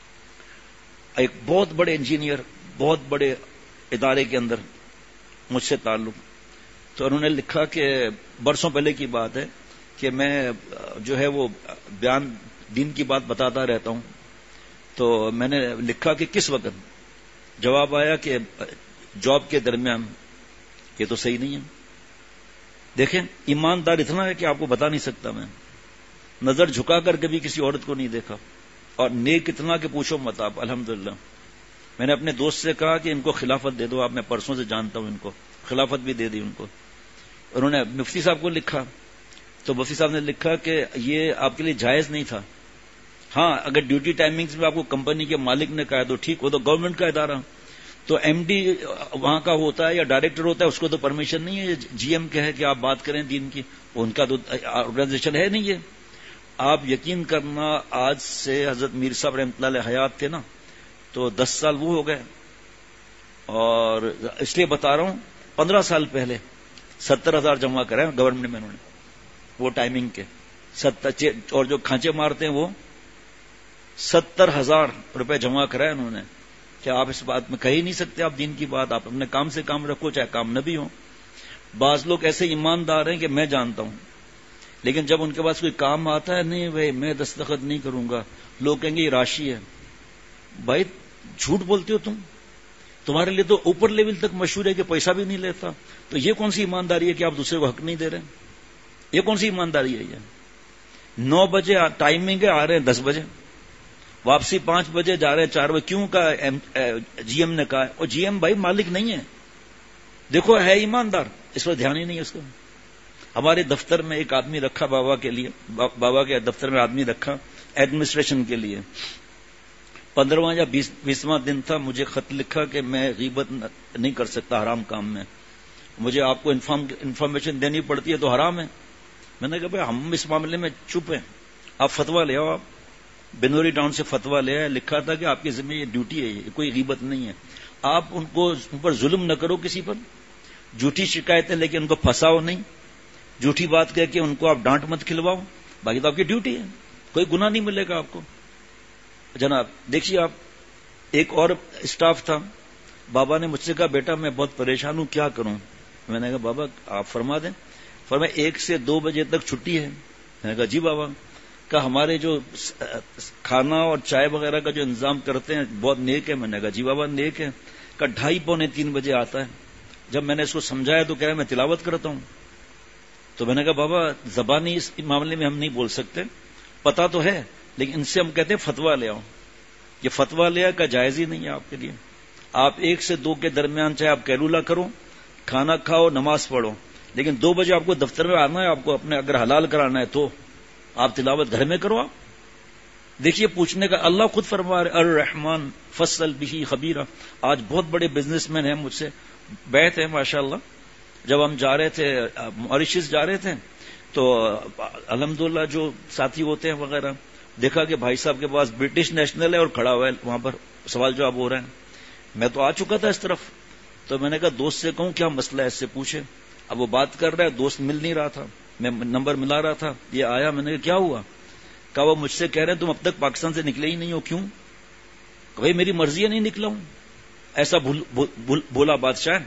ایک بہت بڑے انجینئر بہت بڑے ادارے کے اندر مجھ سے تعلق، تو انہوں نے لکھا کہ برسوں پہلے کی بات ہے کہ میں جو ہے وہ بیان دین کی بات بتاتا رہتا ہوں. تو میں نے لکھا کہ کس وقت، جواب آیا کہ جاب کے درمیان. یہ تو صحیح نہیں ہے. دیکھیں ایماندار اتنا ہے کہ آپ کو بتا نہیں سکتا. میں نظر جھکا کر کبھی کسی عورت کو نہیں دیکھا، اور نیک اتنا کہ پوچھو مت آپ. الحمدللہ میں نے اپنے دوست سے کہا کہ ان کو خلافت دے دو آپ، میں پرسوں سے جانتا ہوں ان کو، خلافت بھی دے دی ان کو. انہوں نے مفتی صاحب کو لکھا، تو مفتی صاحب نے لکھا کہ یہ آپ کے لیے جائز نہیں تھا. ہاں اگر ڈیوٹی ٹائمنگز میں آپ کو کمپنی کے مالک نے کہا تو ٹھیک، وہ تو گورنمنٹ کا ادارہ، تو ایم ڈی وہاں کا ہوتا ہے یا ڈائریکٹر ہوتا ہے، اس کو تو پرمیشن نہیں ہے جی ایم کے ہے کہ آپ بات کریں دین کی. ان کا تو آرگنائزیشن ہے نہیں. ہے آپ یقین کرنا، آج سے حضرت میر صاحب رحمۃ اللہ علیہ حیات تھے نا، تو دس سال وہ ہو گئے، اور اس لیے بتا رہا ہوں پندرہ سال پہلے ستر ہزار جمع کرے گورنمنٹ میں انہوں نے، وہ ٹائمنگ کے ستر، اور جو کھانچے مارتے ہیں وہ ستر ہزار روپے جمع کرائے انہوں نے. کیا آپ اس بات میں کہہ ہی نہیں سکتے آپ دین کی بات؟ آپ اپنے کام سے کام رکھو، چاہے کام نہ بھی ہو. بعض لوگ ایسے ایماندار ہیں کہ میں جانتا ہوں، لیکن جب ان کے پاس کوئی کام آتا ہے، نہیں بھائی میں دستخط نہیں کروں گا، لوگ کہیں گے یہ راشی ہے. بھائی جھوٹ بولتے ہو تم، تمہارے لیے تو اوپر لیول تک مشہور ہے کہ پیسہ بھی نہیں لیتا. تو یہ کون سی ایمانداری ہے کہ آپ دوسرے کو حق نہیں دے رہے؟ یہ کون سی ایمانداری ہے؟ یہ نو بجے ٹائمنگ ہے، آ رہے ہیں دس بجے، واپسی پانچ بجے، جا رہے ہیں چار بجے. کیوں کہا؟ جی ایم نے کہا. اور جی ایم بھائی مالک نہیں ہے، دیکھو ہے ایماندار، اس پر دھیان ہی نہیں ہے اس کا. ہمارے دفتر میں ایک آدمی رکھا بابا کے لیے، بابا کے دفتر میں آدمی رکھا ایڈمنسٹریشن کے لیے. پندرہواں یا بیس بیسواں دن تھا، مجھے خط لکھا کہ میں غیبت نہیں کر سکتا حرام کام میں، مجھے آپ کو انفارمیشن دینی پڑتی ہے تو حرام ہے. میں نے کہا بھائی ہم اس معاملے میں چپ ہیں، آپ فتویٰ لے آؤ. آپ بنوری ٹاؤن سے فتویٰ لے آئے، لکھا تھا کہ آپ کی ذمہ یہ ڈیوٹی ہے، یہ کوئی غیبت نہیں ہے. آپ ان کو ان پر ظلم نہ کرو کسی پر، جھوٹی شکایتیں لے کے ان کو پھنساؤ نہیں، جھوٹی بات کہہ کے ان کو آپ ڈانٹ مت کھلواؤ. باقی تو آپ کی ڈیوٹی ہے، کوئی گناہ نہیں ملے گا آپ کو. جناب دیکھیے، آپ ایک اور اسٹاف تھا، بابا نے مجھ سے کہا بیٹا میں بہت پریشان ہوں، کیا کروں؟ میں نے کہا بابا آپ فرما دیں. فرمایا ایک سے دو بجے تک چھٹی ہے. میں نے کہا جی بابا. کہ ہمارے جو کھانا اور چائے وغیرہ کا جو انتظام کرتے ہیں بہت نیک ہے. میں نے کہا جی بابا نیک ہے. کہ ڈھائی پونے تین بجے آتا ہے. جب میں نے اس کو سمجھایا تو کہہ رہا میں تلاوت کرتا ہوں. تو میں نے کہا بابا زبانی اس معاملے میں ہم نہیں بول سکتے، پتا تو ہے، لیکن ان سے ہم کہتے ہیں فتویٰ لے آؤ. یہ فتویٰ لے آ کا جائز ہی نہیں ہے آپ کے لیے. آپ ایک سے دو کے درمیان چاہے آپ کیلولا کرو، کھانا کھاؤ، نماز پڑھو، لیکن دو بجے آپ کو دفتر میں آنا ہے، آپ کو اپنے اگر حلال کرانا ہے تو آپ تلاوت گھر میں کرو. آپ دیکھیے پوچھنے کا اللہ خود فرما رہے الرحمن فصل بہی خبیرہ. آج بہت بڑے بزنس مین ہیں مجھ سے بیٹھ ہیں ماشاءاللہ. جب ہم جا رہے تھے ماریشس جا رہے تھے تو الحمدللہ جو ساتھی ہوتے ہیں وغیرہ، دیکھا کہ بھائی صاحب کے پاس برٹش نیشنل ہے اور کھڑا ہوا ہے وہاں پر سوال جواب ہو رہے ہیں. میں تو آ چکا تھا اس طرف، تو میں نے کہا دوست سے کہوں کیا مسئلہ ہے اس سے پوچھے. اب وہ بات کر رہا ہے، دوست مل نہیں رہا تھا، میں نمبر ملا رہا تھا، یہ آیا. میں نے کہا کیا ہوا؟ کہا وہ مجھ سے کہہ رہے ہیں تم اب تک پاکستان سے نکلے ہی نہیں ہو. کیوں؟ کہ بھائی میری مرضی ہے نہیں نکلا ہوں. ایسا بھول بھول بھولا بادشاہ.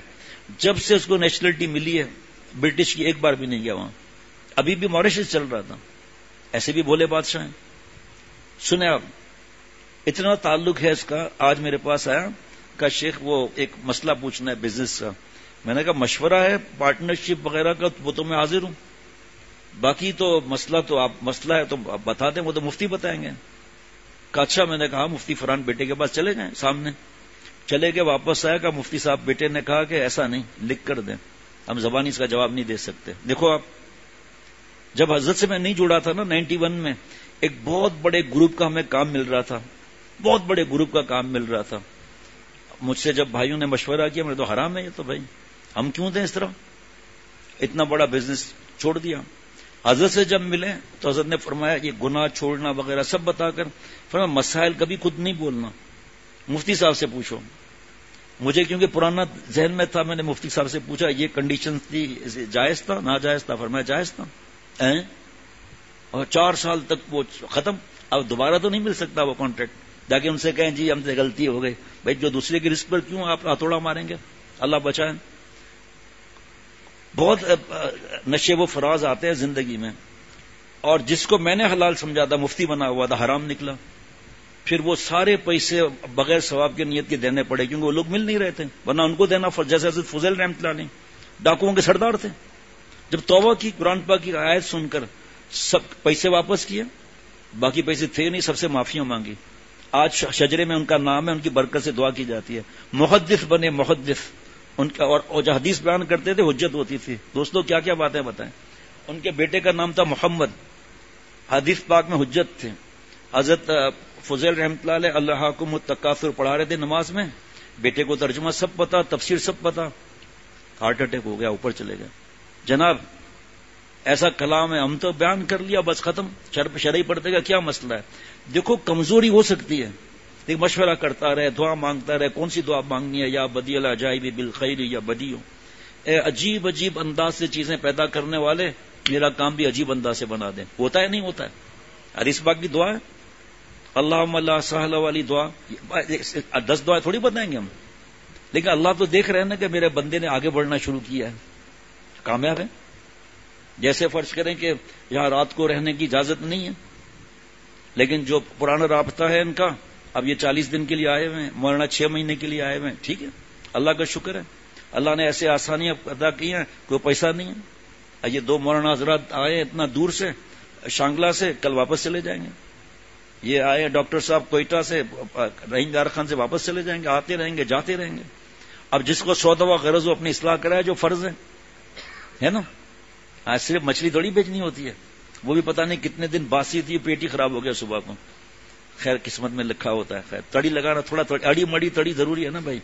جب سے اس کو نیشنلٹی ملی ہے برٹش کی ایک بار بھی نہیں گیا وہاں. ابھی بھی ماریشس چل رہا تھا. ایسے بھی بولے بادشاہ ہیں. سنیں آپ, اتنا تعلق ہے اس کا. آج میرے پاس آیا کہ شیخ وہ ایک مسئلہ پوچھنا ہے بزنس کا. میں نے کہا مشورہ ہے پارٹنرشپ وغیرہ کا وہ تو میں حاضر ہوں, باقی تو مسئلہ تو آپ مسئلہ ہے تو آپ بتا دیں, وہ تو مفتی بتائیں گے. کہا اچھا. میں نے کہا مفتی فرحان بیٹے کے پاس چلے گئے. سامنے چلے گئے, واپس آیا کہ مفتی صاحب بیٹے نے کہا کہ ایسا نہیں, لکھ کر دیں, ہم زبانی اس کا جواب نہیں دے سکتے. دیکھو آپ, جب حضرت سے میں نہیں جڑا تھا نا نائنٹی ون میں, ایک بہت بڑے گروپ کا ہمیں کام مل رہا تھا, بہت بڑے گروپ کا کام مل رہا تھا. مجھ سے جب بھائیوں نے مشورہ کیا, میں تو حرام ہے یہ تو, بھائی ہم کیوں دیں اس طرح, اتنا بڑا بزنس چھوڑ دیا. حضرت سے جب ملے تو حضرت نے فرمایا یہ گناہ چھوڑنا وغیرہ سب بتا کر فرمایا مسائل کبھی خود نہیں بولنا, مفتی صاحب سے پوچھو. مجھے کیونکہ پرانا ذہن میں تھا, میں نے مفتی صاحب سے پوچھا یہ کنڈیشن تھی, جائز تھا ناجائز تھا؟ فرمایا جائز تھا. اور چار سال تک وہ ختم. اب دوبارہ تو نہیں مل سکتا وہ کانٹریکٹ. جا کے ان سے کہیں جی ہم سے غلطی ہو گئی. بھائی جو دوسرے کی رزق پر کیوں آپ ہتھوڑا ماریں گے, اللہ بچائیں. بہت نشے و فراز آتے ہیں زندگی میں, اور جس کو میں نے حلال سمجھا تھا مفتی بنا ہوا تھا, حرام نکلا. پھر وہ سارے پیسے بغیر ثواب کی نیت کے دینے پڑے, کیونکہ وہ لوگ مل نہیں رہے تھے, ورنہ ان کو دینا فرض. جیسے حضرت فضیل رحمۃ اللہ علیہ ڈاکوؤں کے سردار تھے, جب توبہ کی قرآن پاک کی آیت سن کر سب پیسے واپس کیے, باقی پیسے تھے نہیں, سب سے معافیاں مانگی. آج شجرے میں ان کا نام ہے, ان کی برکت سے دعا کی جاتی ہے. محدث بنے محدث ان کا, اور جو حدیث بیان کرتے تھے حجت ہوتی تھی. دوستوں کیا کیا باتیں بتائیں. ان کے بیٹے کا نام تھا محمد, حدیث پاک میں حجت تھے. حضرت فضیل رحمۃ اللہ علیہ اللہ حکم التکاثر پڑھا رہے تھے نماز میں, بیٹے کو ترجمہ سب پتا, تفسیر سب پتا, ہارٹ اٹیک ہو گیا, اوپر چلے گئے. جناب ایسا کلام ہے, ہم تو بیان کر لیا بس ختم. شرعی پڑھتے گا کیا مسئلہ ہے. دیکھو کمزوری ہو سکتی ہے, ایک مشورہ کرتا رہے, دعا مانگتا رہے, کون سی دعا مانگنی ہے, یا بدی العجائب بالخیر یا بدی ہو. اے عجیب عجیب انداز سے چیزیں پیدا کرنے والے, میرا کام بھی عجیب انداز سے بنا دیں. ہوتا ہے نہیں ہوتا ہے. حدیث پاک کی دعا ہے, اللہم لا سہل والی دعا. دس دعائیں تھوڑی بتائیں گے ہم, لیکن اللہ تو دیکھ رہے ہیں نا کہ میرے بندے نے آگے بڑھنا شروع کیا ہے, کامیاب ہے. جیسے فرض کریں کہ یہاں رات کو رہنے کی اجازت نہیں ہے, لیکن جو پرانا رابطہ ہے ان کا, اب یہ چالیس دن کے لیے آئے ہوئے ہیں, مولانا چھ مہینے کے لیے آئے ہوئے ہیں. ٹھیک ہے, اللہ کا شکر ہے, اللہ نے ایسے آسانیاں ادا کی ہیں, کوئی پیسہ نہیں ہے. یہ دو مولانا حضرات آئے اتنا دور سے, شانگلہ سے, کل واپس چلے جائیں گے. یہ آئے ڈاکٹر صاحب کوئٹہ سے, رحیم دار خان سے واپس چلے جائیں گے, آتے رہیں گے جاتے رہیں گے. اب جس کو سو دوا غرض ہو اپنی اصلاح کرائے, جو فرض ہے ہے نا. آج صرف مچھلی تھوڑی بیچنی ہوتی ہے, وہ بھی پتہ نہیں کتنے دن باسی تھی, پیٹ ہی خراب ہو گیا صبح کو. خیر قسمت میں لکھا ہوتا ہے. خیر تڑی لگانا تھوڑا تھوڑا, اڑی مڑی تڑی ضروری ہے نا بھائی.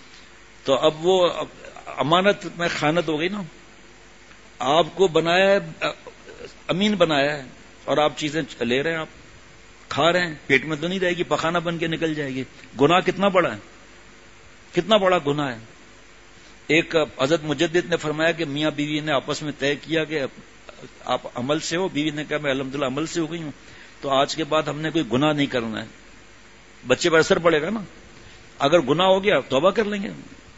تو اب وہ امانت میں خیانت ہو گئی نا. آپ کو بنایا ہے, امین بنایا ہے, اور آپ چیزیں لے رہے ہیں, آپ کھا رہے ہیں, پیٹ میں تو نہیں رہے گی, پخانہ بن کے نکل جائے گی. گناہ کتنا بڑا ہے, کتنا بڑا گناہ ہے. ایک حضرت مجدد نے فرمایا کہ میاں بیوی نے آپس میں طے کیا کہ آپ عمل سے ہو. بیوی نے کہا میں الحمدللہ عمل سے ہو گئی ہوں, تو آج کے بعد ہم نے کوئی گناہ نہیں کرنا ہے. بچے پر اثر پڑے گا نا. اگر گناہ ہو گیا توبہ کر لیں گے.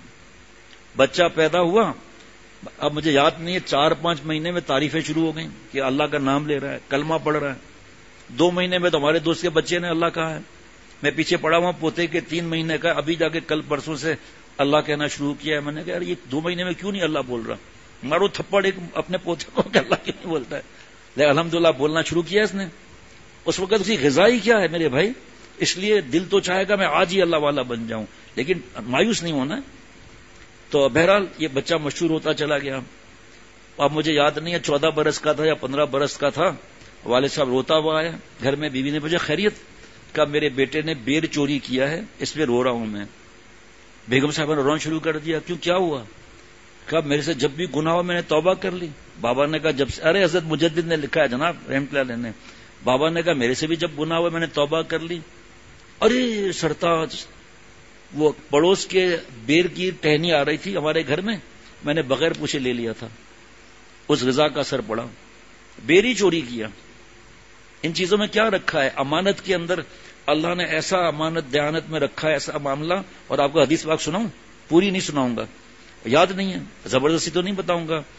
بچہ پیدا ہوا, اب مجھے یاد نہیں ہے, چار پانچ مہینے میں تعریفیں شروع ہو گئیں کہ اللہ کا نام لے رہا ہے, کلمہ پڑھ رہا ہے. دو مہینے میں تو ہمارے دوست کے بچے نے اللہ کہا ہے. میں پیچھے پڑا ہوا پوتے کے, تین مہینے کا, ابھی جا کے کل پرسوں سے اللہ کہنا شروع کیا ہے. میں نے کہا یار یہ دو مہینے میں کیوں نہیں اللہ بول رہا. مارو تھپڑ ایک اپنے پوتے کو کہ اللہ کیوں نہیں بولتا ہے. لیکن الحمدللہ بولنا شروع کیا اس نے. اس وقت اس کی غذائی کیا ہے میرے بھائی, اس لیے دل تو چاہے گا میں آج ہی اللہ والا بن جاؤں, لیکن مایوس نہیں ہونا. تو بہرحال یہ بچہ مشہور ہوتا چلا گیا. اب مجھے یاد نہیں ہے چودہ برس کا تھا یا پندرہ برس کا تھا. والد صاحب روتا ہوا آیا گھر میں. بیوی نے مجھے خیریت کا میرے بیٹے نے بیر چوری کیا ہے, اس پہ رو رہا ہوں میں. بیگم صاحبہ نے رونا شروع کر دیا. کیوں, کیا ہوا؟ کہا میرے سے جب بھی گناہ ہوا میں نے توبہ کر لی. بابا نے کہا جب سے, ارے حضرت مجدد نے لکھا ہے جناب رحمۃ اللہ علیہ نے. بابا نے کہا میرے سے بھی جب گناہ ہوا میں نے توبہ کر لی. ارے سرتاج, وہ پڑوس کے بیر کی ٹہنی آ رہی تھی ہمارے گھر میں, میں نے بغیر پوچھے لے لیا تھا. اس غذا کا اثر پڑا, بیر ہی چوری کیا. ان چیزوں میں کیا رکھا ہے؟ امانت کے اندر اللہ نے ایسا امانت دیانت میں رکھا ہے, ایسا معاملہ. اور آپ کو حدیث پاک سناؤں, پوری نہیں سناؤں گا. یاد نہیں ہے, زبردستی تو نہیں بتاؤں گا.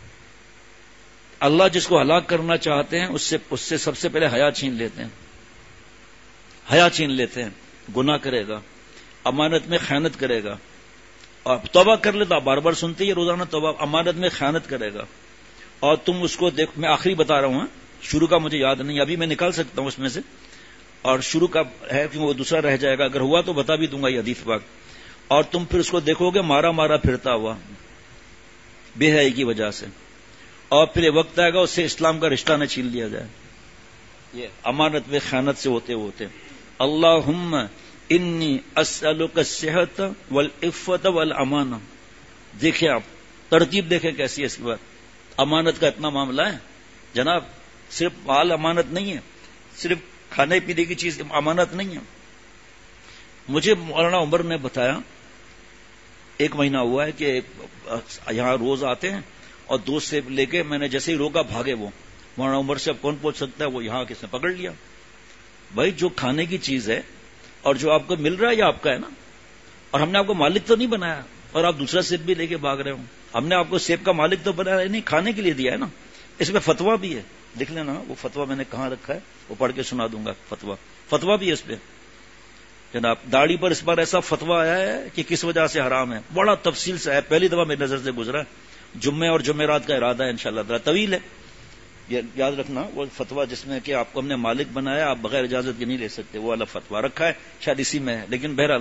اللہ جس کو ہلاک کرنا چاہتے ہیں اس سے اس سے سب سے پہلے حیا چھین لیتے ہیں, حیا چھین لیتے ہیں. گناہ کرے گا, امانت میں خیانت کرے گا, اور توبہ کر لے تو آپ بار بار سنتے ہیں روزانہ توبہ, امانت میں خیانت کرے گا, اور تم اس کو دیکھ, میں آخری بتا رہا ہوں, شروع کا مجھے یاد نہیں, ابھی میں نکال سکتا ہوں اس میں سے, اور شروع کا ہے کہ وہ دوسرا رہ جائے گا, اگر ہوا تو بتا بھی دوں گا یہ حدیث پاک. اور تم پھر اس کو دیکھو گے مارا مارا پھرتا ہوا بے حیائی کی وجہ سے, اور پھر یہ وقت آئے گا اس سے اسلام کا رشتہ نہ چھین لیا جائے, یہ امانت میں خیانت سے ہوتے ہوتے. اللہم انی اسألک الصحت والعفت والامانہ. دیکھیں آپ ترتیب دیکھیں کیسی ہے اس کے بعد. امانت کا اتنا معاملہ ہے جناب, صرف مال امانت نہیں ہے, صرف کھانے پینے کی چیز امانت نہیں ہے. مجھے مولانا عمر نے بتایا, ایک مہینہ ہوا ہے کہ یہاں روز آتے ہیں, اور دوست سے لے کے میں نے جیسے ہی روکا بھاگے وہ. مولانا عمر سے اب کون پوچھ سکتا ہے, وہ یہاں کس نے پکڑ لیا. بھائی جو کھانے کی چیز ہے اور جو آپ کو مل رہا ہے یہ آپ کا ہے نا, اور ہم نے آپ کو مالک تو نہیں بنایا, اور آپ دوسرا سیب بھی لے کے بھاگ رہے ہوں. ہم نے آپ کو سیب کا مالک تو بنایا نہیں, کھانے کے لیے دیا ہے نا. اس میں فتوا بھی ہے, دیکھ لینا وہ فتوا میں نے کہاں رکھا ہے, وہ پڑھ کے سنا دوں گا. فتوا فتوا بھی ہے اس پہ جناب. داڑھی پر اس بار ایسا فتوا آیا ہے کہ کس وجہ سے حرام ہے, بڑا تفصیل سے ہے, پہلی دفعہ میری نظر سے گزرا ہے. جمعے اور جمعرات کا ارادہ ہے انشاءاللہ تعالی, طویل ہے, یاد رکھنا. وہ فتوا جس میں کہ آپ کو ہم نے مالک بنایا, آپ بغیر اجازت کے نہیں لے سکتے, وہ والا فتوا رکھا ہے, شاید اسی میں ہے. لیکن بہرحال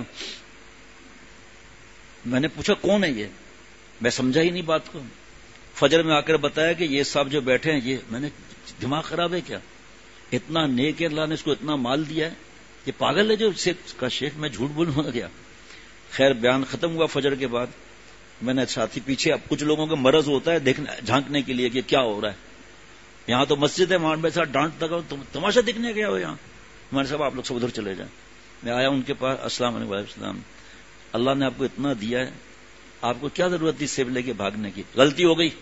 میں نے پوچھا کون ہے یہ, میں سمجھا ہی نہیں بات کو. فجر میں آ کر بتایا کہ یہ صاحب جو بیٹھے ہیں, یہ میں نے دماغ خراب ہے کیا, اتنا نیک ہے اللہ نے اس کو اتنا مال دیا ہے, یہ پاگل ہے جو کا شیخ میں جھوٹ بولوں گیا. خیر بیان ختم ہوا فجر کے بعد. میں نے ساتھی پیچھے, اب کچھ لوگوں کا مرض ہوتا ہے دیکھنے جھانکنے کے لیے کہ کیا ہو رہا ہے. یہاں تو مسجد ہے, وہاں میں ساتھ ڈانٹ لگا, تم تماشا دیکھنے گیا ہو یہاں. میں نے صاحب آپ لوگ سب ادھر چلے جائیں. میں آیا ان کے پاس, السلام علیکم وعلیکم السلام, اللہ نے آپ کو اتنا دیا ہے, آپ کو کیا ضرورت تھی سیب لے کے بھاگنے کی, غلطی ہو گئی.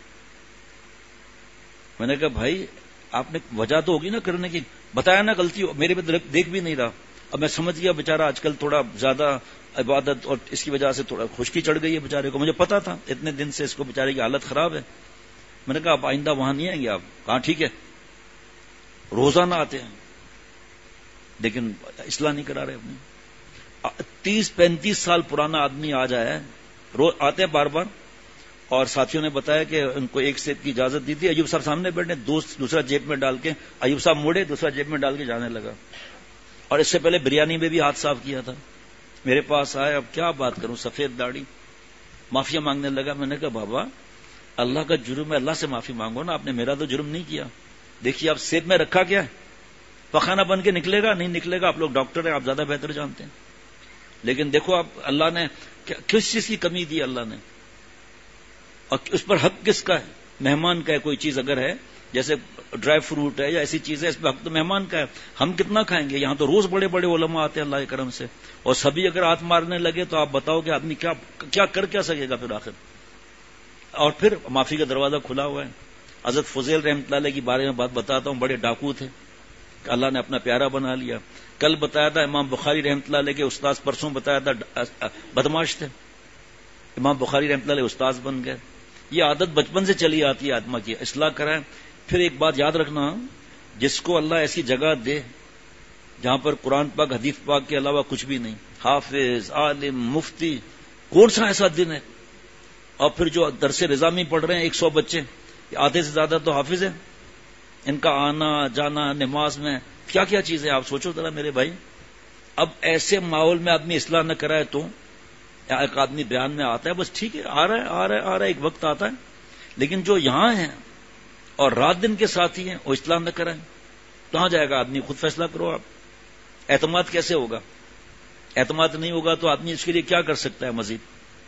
میں نے کہا بھائی آپ نے وجہ تو ہوگی نا کرنے کی, بتایا نا غلطی, میرے پہ دیکھ بھی نہیں رہا. اب میں سمجھ گیا بیچارہ آج کل تھوڑا زیادہ عبادت اور اس کی وجہ سے تھوڑا خشکی چڑھ گئی ہے بیچارے کو. مجھے پتا تھا اتنے دن سے اس کو بیچارے کی حالت خراب ہے. میں نے کہا آپ آئندہ وہاں نہیں آئیں گے. آپ کہاں ٹھیک ہے, روزانہ آتے ہیں لیکن اصلاح نہیں کرا رہے اپنے. تیس پینتیس سال پرانا آدمی آ جائے, روز آتے ہیں بار بار. اور ساتھیوں نے بتایا کہ ان کو ایک سیب کی اجازت دی تھی, ایوب صاحب سامنے بیٹھے, دوست دوسرا جیب میں ڈال کے, ایوب صاحب موڑے, دوسرا جیب میں ڈال کے جانے لگا. اور اس سے پہلے بریانی میں بھی ہاتھ صاف کیا تھا. میرے پاس آئے, اب کیا بات کروں, سفید داڑھی, معافیا مانگنے لگا. میں نے کہا بابا اللہ کا جرم ہے, اللہ سے معافی مانگو نا, آپ نے میرا تو جرم نہیں کیا. دیکھیے آپ سیب میں رکھا کیا ہے, پخانہ بن کے نکلے گا نہیں نکلے گا, آپ لوگ ڈاکٹر ہیں, آپ زیادہ بہتر جانتے ہیں. لیکن دیکھو آپ اللہ نے کس چیز کی کمی دی اللہ نے, اور اس پر حق کس کا ہے, مہمان کا ہے. کوئی چیز اگر ہے جیسے ڈرائی فروٹ ہے یا ایسی چیز ہے, اس پہ حق تو مہمان کا ہے. ہم کتنا کھائیں گے, یہاں تو روز بڑے بڑے علماء آتے ہیں اللہ کے کرم سے, اور سبھی اگر ہاتھ مارنے لگے تو آپ بتاؤ کہ آدمی کیا کیا کر کیا سکے گا پھر آخر. اور پھر معافی کا دروازہ کھلا ہوا ہے. حضرت فضیل رحمۃ اللہ علیہ کے بارے میں بات بتاتا ہوں, بڑے ڈاکو تھے, اللہ نے اپنا پیارا بنا لیا. کل بتایا تھا امام بخاری رحمۃ اللہ علیہ کے استاذ, پرسوں بتایا تھا بدماش تھے, امام بخاری رحمۃ اللہ علیہ استاذ بن گئے. یہ عادت بچپن سے چلی آتی ہے آدمی کی, اصلاح کرائیں. پھر ایک بات یاد رکھنا, جس کو اللہ ایسی جگہ دے جہاں پر قرآن پاک حدیث پاک کے علاوہ کچھ بھی نہیں, حافظ, عالم, مفتی, کون سا ایسا دن ہے. اور پھر جو درس رضامی پڑھ رہے ہیں ایک سو بچے, آدھے سے زیادہ تو حافظ ہیں. ان کا آنا جانا نماز میں کیا کیا چیزیں, آپ سوچو ذرا میرے بھائی. اب ایسے ماحول میں آدمی اصلاح نہ کرائے تو ایک آدمی بیان میں آتا ہے, بس ٹھیک ہے آ رہا ہے آ رہا ہے آ رہا ہے, ایک وقت آتا ہے. لیکن جو یہاں ہیں اور رات دن کے ساتھی ہیں وہ اصلاح نہ کرائیں, کہاں جائے گا آدمی؟ خود فیصلہ کرو آپ. اعتماد کیسے ہوگا؟ اعتماد نہیں ہوگا تو آدمی اس کے لیے کیا کر سکتا ہے مزید؟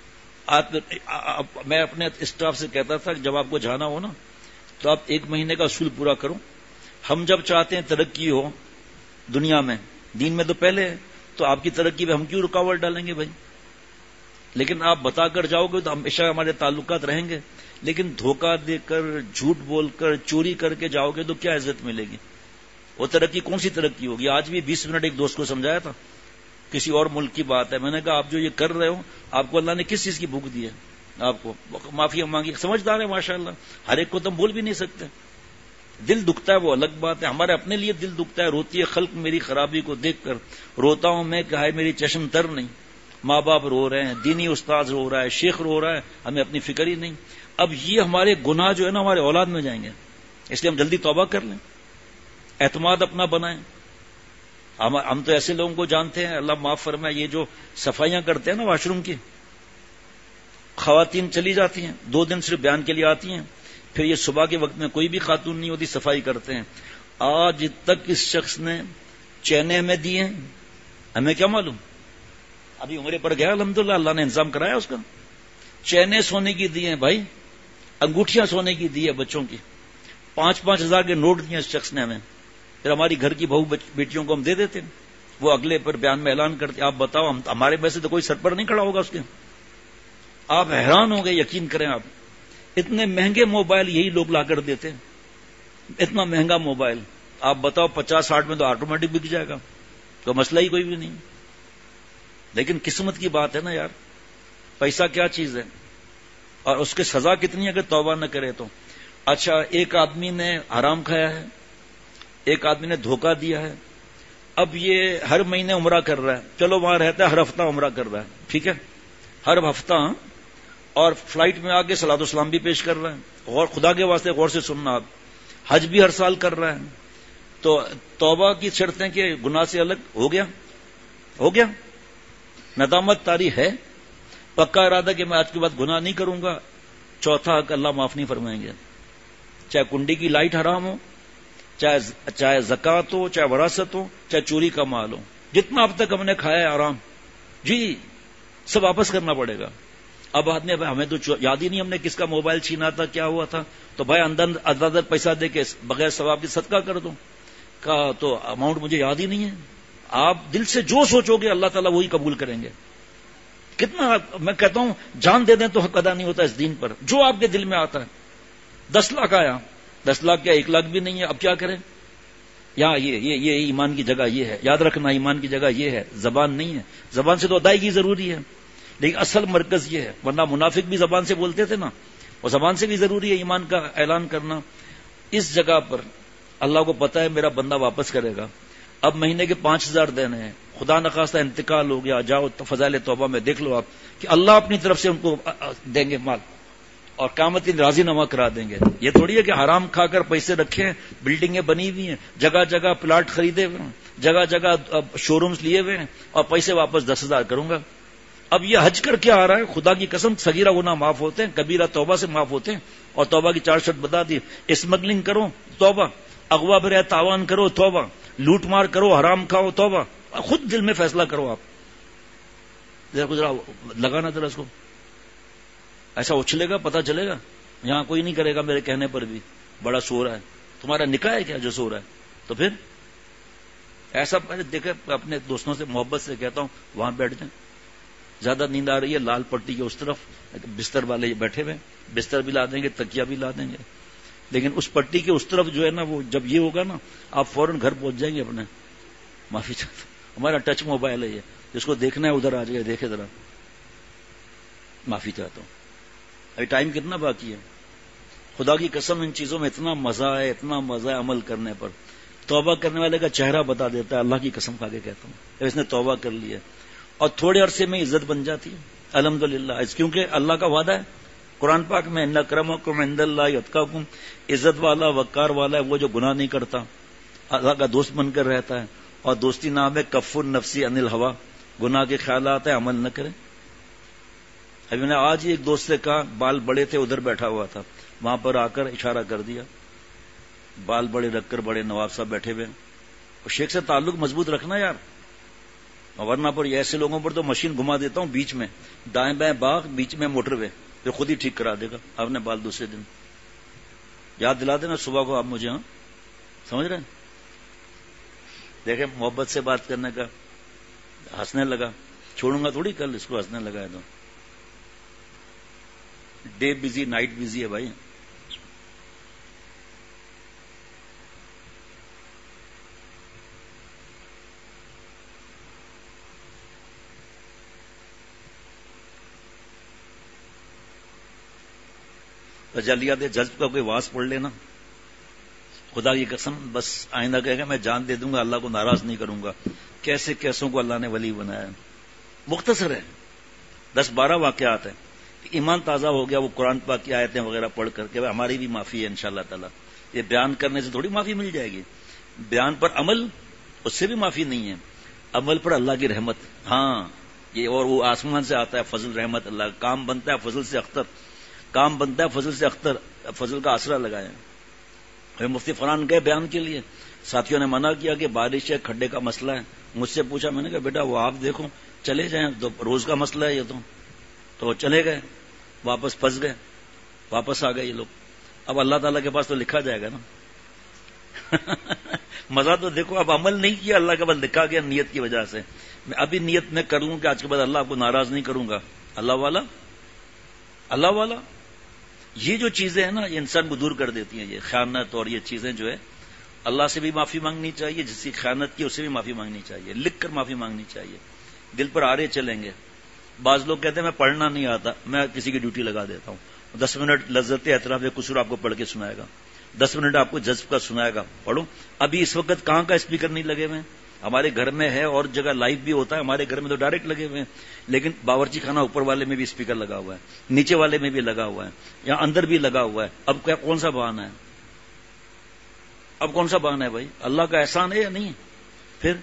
آپ میں اپنے اسٹاف سے کہتا تھا جب آپ کو جانا ہو نا تو آپ ایک مہینے کا اصول پورا کرو. ہم جب چاہتے ہیں ترقی ہو دنیا میں, دین میں تو پہلے ہے, تو آپ کی ترقی میں ہم کیوں رکاوٹ ڈالیں گے بھائی؟ لیکن آپ بتا کر جاؤ گے تو ہمیشہ ہمارے تعلقات رہیں گے. لیکن دھوکہ دے کر, جھوٹ بول کر, چوری کر کے جاؤ گے تو کیا عزت ملے گی؟ وہ ترقی کون سی ترقی ہوگی؟ آج بھی بیس منٹ ایک دوست کو سمجھایا تھا, کسی اور ملک کی بات ہے, میں نے کہا آپ جو یہ کر رہے ہو آپ کو اللہ نے کس چیز کی بھوک دی ہے؟ آپ کو معافی مانگی. سمجھدار ہے ماشاءاللہ, ہر ایک کو تو ہم بول بھی نہیں سکتے. دل دکھتا ہے وہ الگ بات ہے, ہمارے اپنے لیے دل دکھتا ہے. روتی ہے خلق میری خرابی کو دیکھ کر, روتا ہوں میں کہ ہے میری چشم تر نہیں. ماں باپ رو رہے ہیں, دینی استاد رو رہا ہے, شیخ رو رہا ہے, ہمیں اپنی فکر ہی نہیں. اب یہ ہمارے گناہ جو ہے نا ہمارے اولاد میں جائیں گے, اس لیے ہم جلدی توبہ کر لیں, اعتماد اپنا بنائیں. ہم ہم تو ایسے لوگوں کو جانتے ہیں, اللہ معاف فرمائے, یہ جو صفائیاں کرتے ہیں نا واش روم کی, خواتین چلی جاتی ہیں, دو دن صرف بیان کے لیے آتی ہیں, پھر یہ صبح کے وقت میں کوئی بھی خاتون نہیں ہوتی, صفائی کرتے ہیں. آج تک اس شخص نے چینے ہمیں دیے ہیں, ہمیں کیا معلوم, ابھی عمرے پر گیا الحمدللہ, اللہ نے انتظام کرایا اس کا. چینے سونے کی دیے ہیں بھائی, انگوٹھیاں سونے کی دی ہے بچوں کی, پانچ پانچ ہزار کے نوٹ دیے اس شخص نے ہمیں. پھر ہماری گھر کی بہو بیٹیوں کو ہم دے دیتے ہیں, وہ اگلے پر بیان میں اعلان کرتے. آپ بتاؤ, ہم ہمارے میں سے تو کوئی سر پر نہیں کھڑا ہوگا اس کے. آپ حیران ہوں گے, یقین کریں آپ, اتنے مہنگے موبائل یہی لوگ لا کر دیتے ہیں. اتنا مہنگا موبائل آپ بتاؤ, پچاس ساٹھ میں تو آٹومیٹک بک جائے گا, تو مسئلہ ہی کوئی بھی نہیں. لیکن قسمت کی بات ہے نا یار, پیسہ کیا چیز ہے, اور اس کی سزا کتنی ہے اگر توبہ نہ کرے تو. اچھا, ایک آدمی نے حرام کھایا ہے, ایک آدمی نے دھوکہ دیا ہے, اب یہ ہر مہینے عمرہ کر رہا ہے, چلو وہاں رہتا ہے, ہر ہفتہ عمرہ کر رہا ہے, ٹھیک ہے, ہر ہفتہ, اور فلائٹ میں آگے صلاۃ والسلام بھی پیش کر رہا ہے. اور خدا کے واسطے غور سے سننا آپ, حج بھی ہر سال کر رہا ہے. تو توبہ کی شرطیں کہ گناہ سے الگ ہو گیا, ہو گیا, ندامت طاری ہے, پکا ارادہ کہ میں آج کے بعد گناہ نہیں کروں گا. چوتھا حق اللہ معاف نہیں فرمائیں گے, چاہے کنڈی کی لائٹ حرام ہو, چاہے چاہے زکات ہو, چاہے وراثت ہو, چاہے چوری کا مال ہو, جتنا اب تک ہم نے کھایا ہے آرام, جی سب واپس کرنا پڑے گا. اب آدمی ہمیں تو یاد ہی نہیں ہم نے کس کا موبائل چھینا تھا, کیا ہوا تھا, تو بھائی اندر ادر پیسہ دے کے بغیر ثواب کی صدقہ کر دو. کہا تو اماؤنٹ مجھے یاد ہی نہیں ہے. آپ دل سے جو سوچو گے اللہ تعالیٰ وہی قبول کریں گے. کتنا میں کہتا ہوں جان دے دیں تو حق ادا نہیں ہوتا اس دین پر, جو آپ کے دل میں آتا ہے. دس لاکھ آیا, دس لاکھ کیا ایک لاکھ بھی نہیں ہے, اب کیا کریں. یہاں یہ یہ یہ ایمان کی جگہ یہ ہے, یاد رکھنا ایمان کی جگہ یہ ہے, زبان نہیں ہے. زبان سے تو ادائیگی ضروری ہے, لیکن اصل مرکز یہ ہے. ورنہ منافق بھی زبان سے بولتے تھے نا, اور زبان سے بھی ضروری ہے ایمان کا اعلان کرنا. اس جگہ پر اللہ کو پتا ہے میرا بندہ واپس کرے گا. اب مہینے کے پانچ ہزار دینے ہیں, خدا نخواستہ انتقال ہو گیا, جاؤ فضائل توبہ میں دیکھ لو آپ کہ اللہ اپنی طرف سے ان کو دیں گے مال, اور قیامت کی راضی نما کرا دیں گے. یہ تھوڑی ہے کہ حرام کھا کر پیسے رکھے ہیں, بلڈنگیں بنی ہوئی ہیں, جگہ جگہ پلاٹ خریدے ہوئے ہیں, جگہ جگہ شو رومز لیے ہوئے ہیں, اور پیسے واپس دس ہزار کروں گا. اب یہ حج کر کے آ رہا ہے, خدا کی قسم صغیرہ گناہ معاف ہوتے ہیں, کبیرہ توبہ سے معاف ہوتے ہیں. اور توبہ کی چار شرط بتا دی, اسمگلنگ کرو توبہ, اغوا برے تاوان کرو توبہ, لوٹ مار کرو, حرام کھاؤ توبہ. خود دل میں فیصلہ کرو آپ, ذرا لگانا ذرا اس کو, ایسا اچھلے گا پتہ چلے گا. یہاں کوئی نہیں کرے گا میرے کہنے پر بھی, بڑا سو رہا ہے, تمہارا نکاح ہے کیا جو سو رہا ہے. تو پھر ایسا دیکھے, اپنے دوستوں سے محبت سے کہتا ہوں وہاں بیٹھ جائیں, زیادہ نیند آ رہی ہے لال پٹی کے اس طرف بستر والے بیٹھے ہوئے, بستر بھی لا دیں گے, تکیا بھی لا دیں گے, لیکن اس پٹی کے اس طرف جو ہے نا, وہ جب یہ ہوگا نا آپ فوراً گھر پہنچ جائیں گے اپنے. معافی چاہتا ہوں, ہمارا ٹچ موبائل ہے یہ, جس کو دیکھنا ہے ادھر آ جائے, دیکھے ذرا. معافی چاہتا ہوں. ابھی ٹائم کتنا باقی ہے. خدا کی قسم ان چیزوں میں اتنا مزہ ہے, اتنا مزہ ہے عمل کرنے پر. توبہ کرنے والے کا چہرہ بتا دیتا ہے, اللہ کی قسم کھا کے کہتا ہوں اس نے توبہ کر لی ہے, اور تھوڑے عرصے میں عزت بن جاتی ہے الحمدللہ. کیونکہ اللہ کا وعدہ ہے قرآن پاک میں, ان اکرمکم عند اللہ اتقاکم, عزت والا وقار والا ہے وہ جو گناہ نہیں کرتا, اللہ کا دوست بن کر رہتا ہے. اور دوستی نام ہے کف النفسی عن الہوا, گناہ کے خیالات ہیں عمل نہ کریں. ابھی میں نے آج ہی ایک دوست سے کہا, بال بڑے تھے, ادھر بیٹھا ہوا تھا, وہاں پر آ کر اشارہ کر دیا, بال بڑے رکھ کر بڑے نواب صاحب بیٹھے ہوئے. اور شیخ سے تعلق مضبوط رکھنا یار, ورنہ پر ایسے لوگوں پر تو مشین گھما دیتا ہوں بیچ میں, دائیں بائیں باغ, بیچ میں موٹر وے, پھر خود ہی ٹھیک کرا دے گا. آپ نے بال دوسرے دن یاد دلا دینا صبح کو آپ مجھے, ہاں سمجھ رہے ہیں. دیکھیں محبت سے بات کرنے کا, ہنسنے لگا, چھوڑوں گا تھوڑی کل اس کو, ہنسنے لگا ہے تو. ڈے بزی نائٹ بزی ہے بھائی. تجلیات جذب کا کوئی واس پڑھ لینا، خدا کی قسم بس آئندہ کہے گا میں جان دے دوں گا، اللہ کو ناراض نہیں کروں گا. کیسے کیسوں کو اللہ نے ولی بنایا. مختصر ہے، دس بارہ واقعات ہیں. ایمان تازہ ہو گیا وہ قرآن پاک کی آیتیں وغیرہ پڑھ کر کے ہماری بھی معافی ہے انشاءاللہ تعالی. یہ بیان کرنے سے تھوڑی معافی مل جائے گی، بیان پر عمل اس سے بھی معافی نہیں ہے. عمل پر اللہ کی رحمت. ہاں یہ اور وہ آسمان سے آتا ہے فضل رحمت اللہ. کام بنتا ہے فضل سے اختر، کام بنتا ہے فضل سے اختر، فضل کا آسرا لگایا. مفتی فرحان گئے بیان کے لیے، ساتھیوں نے منع کیا کہ بارش ہے، کھڈے کا مسئلہ ہے. مجھ سے پوچھا، میں نے کہا بیٹا وہ آپ دیکھو چلے جائیں، تو روز کا مسئلہ ہے یہ تو تو وہ چلے گئے، واپس پھنس گئے، واپس آ گئے یہ لوگ. اب اللہ تعالیٰ کے پاس تو لکھا جائے گا نا. مزہ تو دیکھو، اب عمل نہیں کیا، اللہ کے پاس لکھا گیا نیت کی وجہ سے. میں ابھی نیت میں کر لوں کہ آج کے بعد اللہ آپ کو ناراض نہیں کروں گا. اللہ والا اللہ والا یہ جو چیزیں ہیں نا یہ انسان کو دور کر دیتی ہیں. یہ خیانت اور یہ چیزیں جو ہے اللہ سے بھی معافی مانگنی چاہیے، جس کی خیانت کی اس سے بھی معافی مانگنی چاہیے، لکھ کر معافی مانگنی چاہیے. دل پر آرے چلیں گے. بعض لوگ کہتے ہیں میں پڑھنا نہیں آتا، میں کسی کی ڈیوٹی لگا دیتا ہوں، دس منٹ لذت اعتراف قصور آپ کو پڑھ کے سنائے گا، دس منٹ آپ کو جذب کا سنائے گا. پڑھو. ابھی اس وقت کہاں کا اسپیکر نہیں لگے ہوئے ہیں؟ ہمارے گھر میں ہے اور جگہ لائیو بھی ہوتا ہے، ہمارے گھر میں تو ڈائریکٹ لگے ہوئے ہیں. لیکن باورچی خانہ اوپر والے میں بھی اسپیکر لگا ہوا ہے، نیچے والے میں بھی لگا ہوا ہے، یہاں اندر بھی لگا ہوا ہے. اب کیا کون سا بہانہ ہے؟ اب کون سا بہانہ ہے بھائی؟ اللہ کا احسان ہے یا نہیں؟ پھر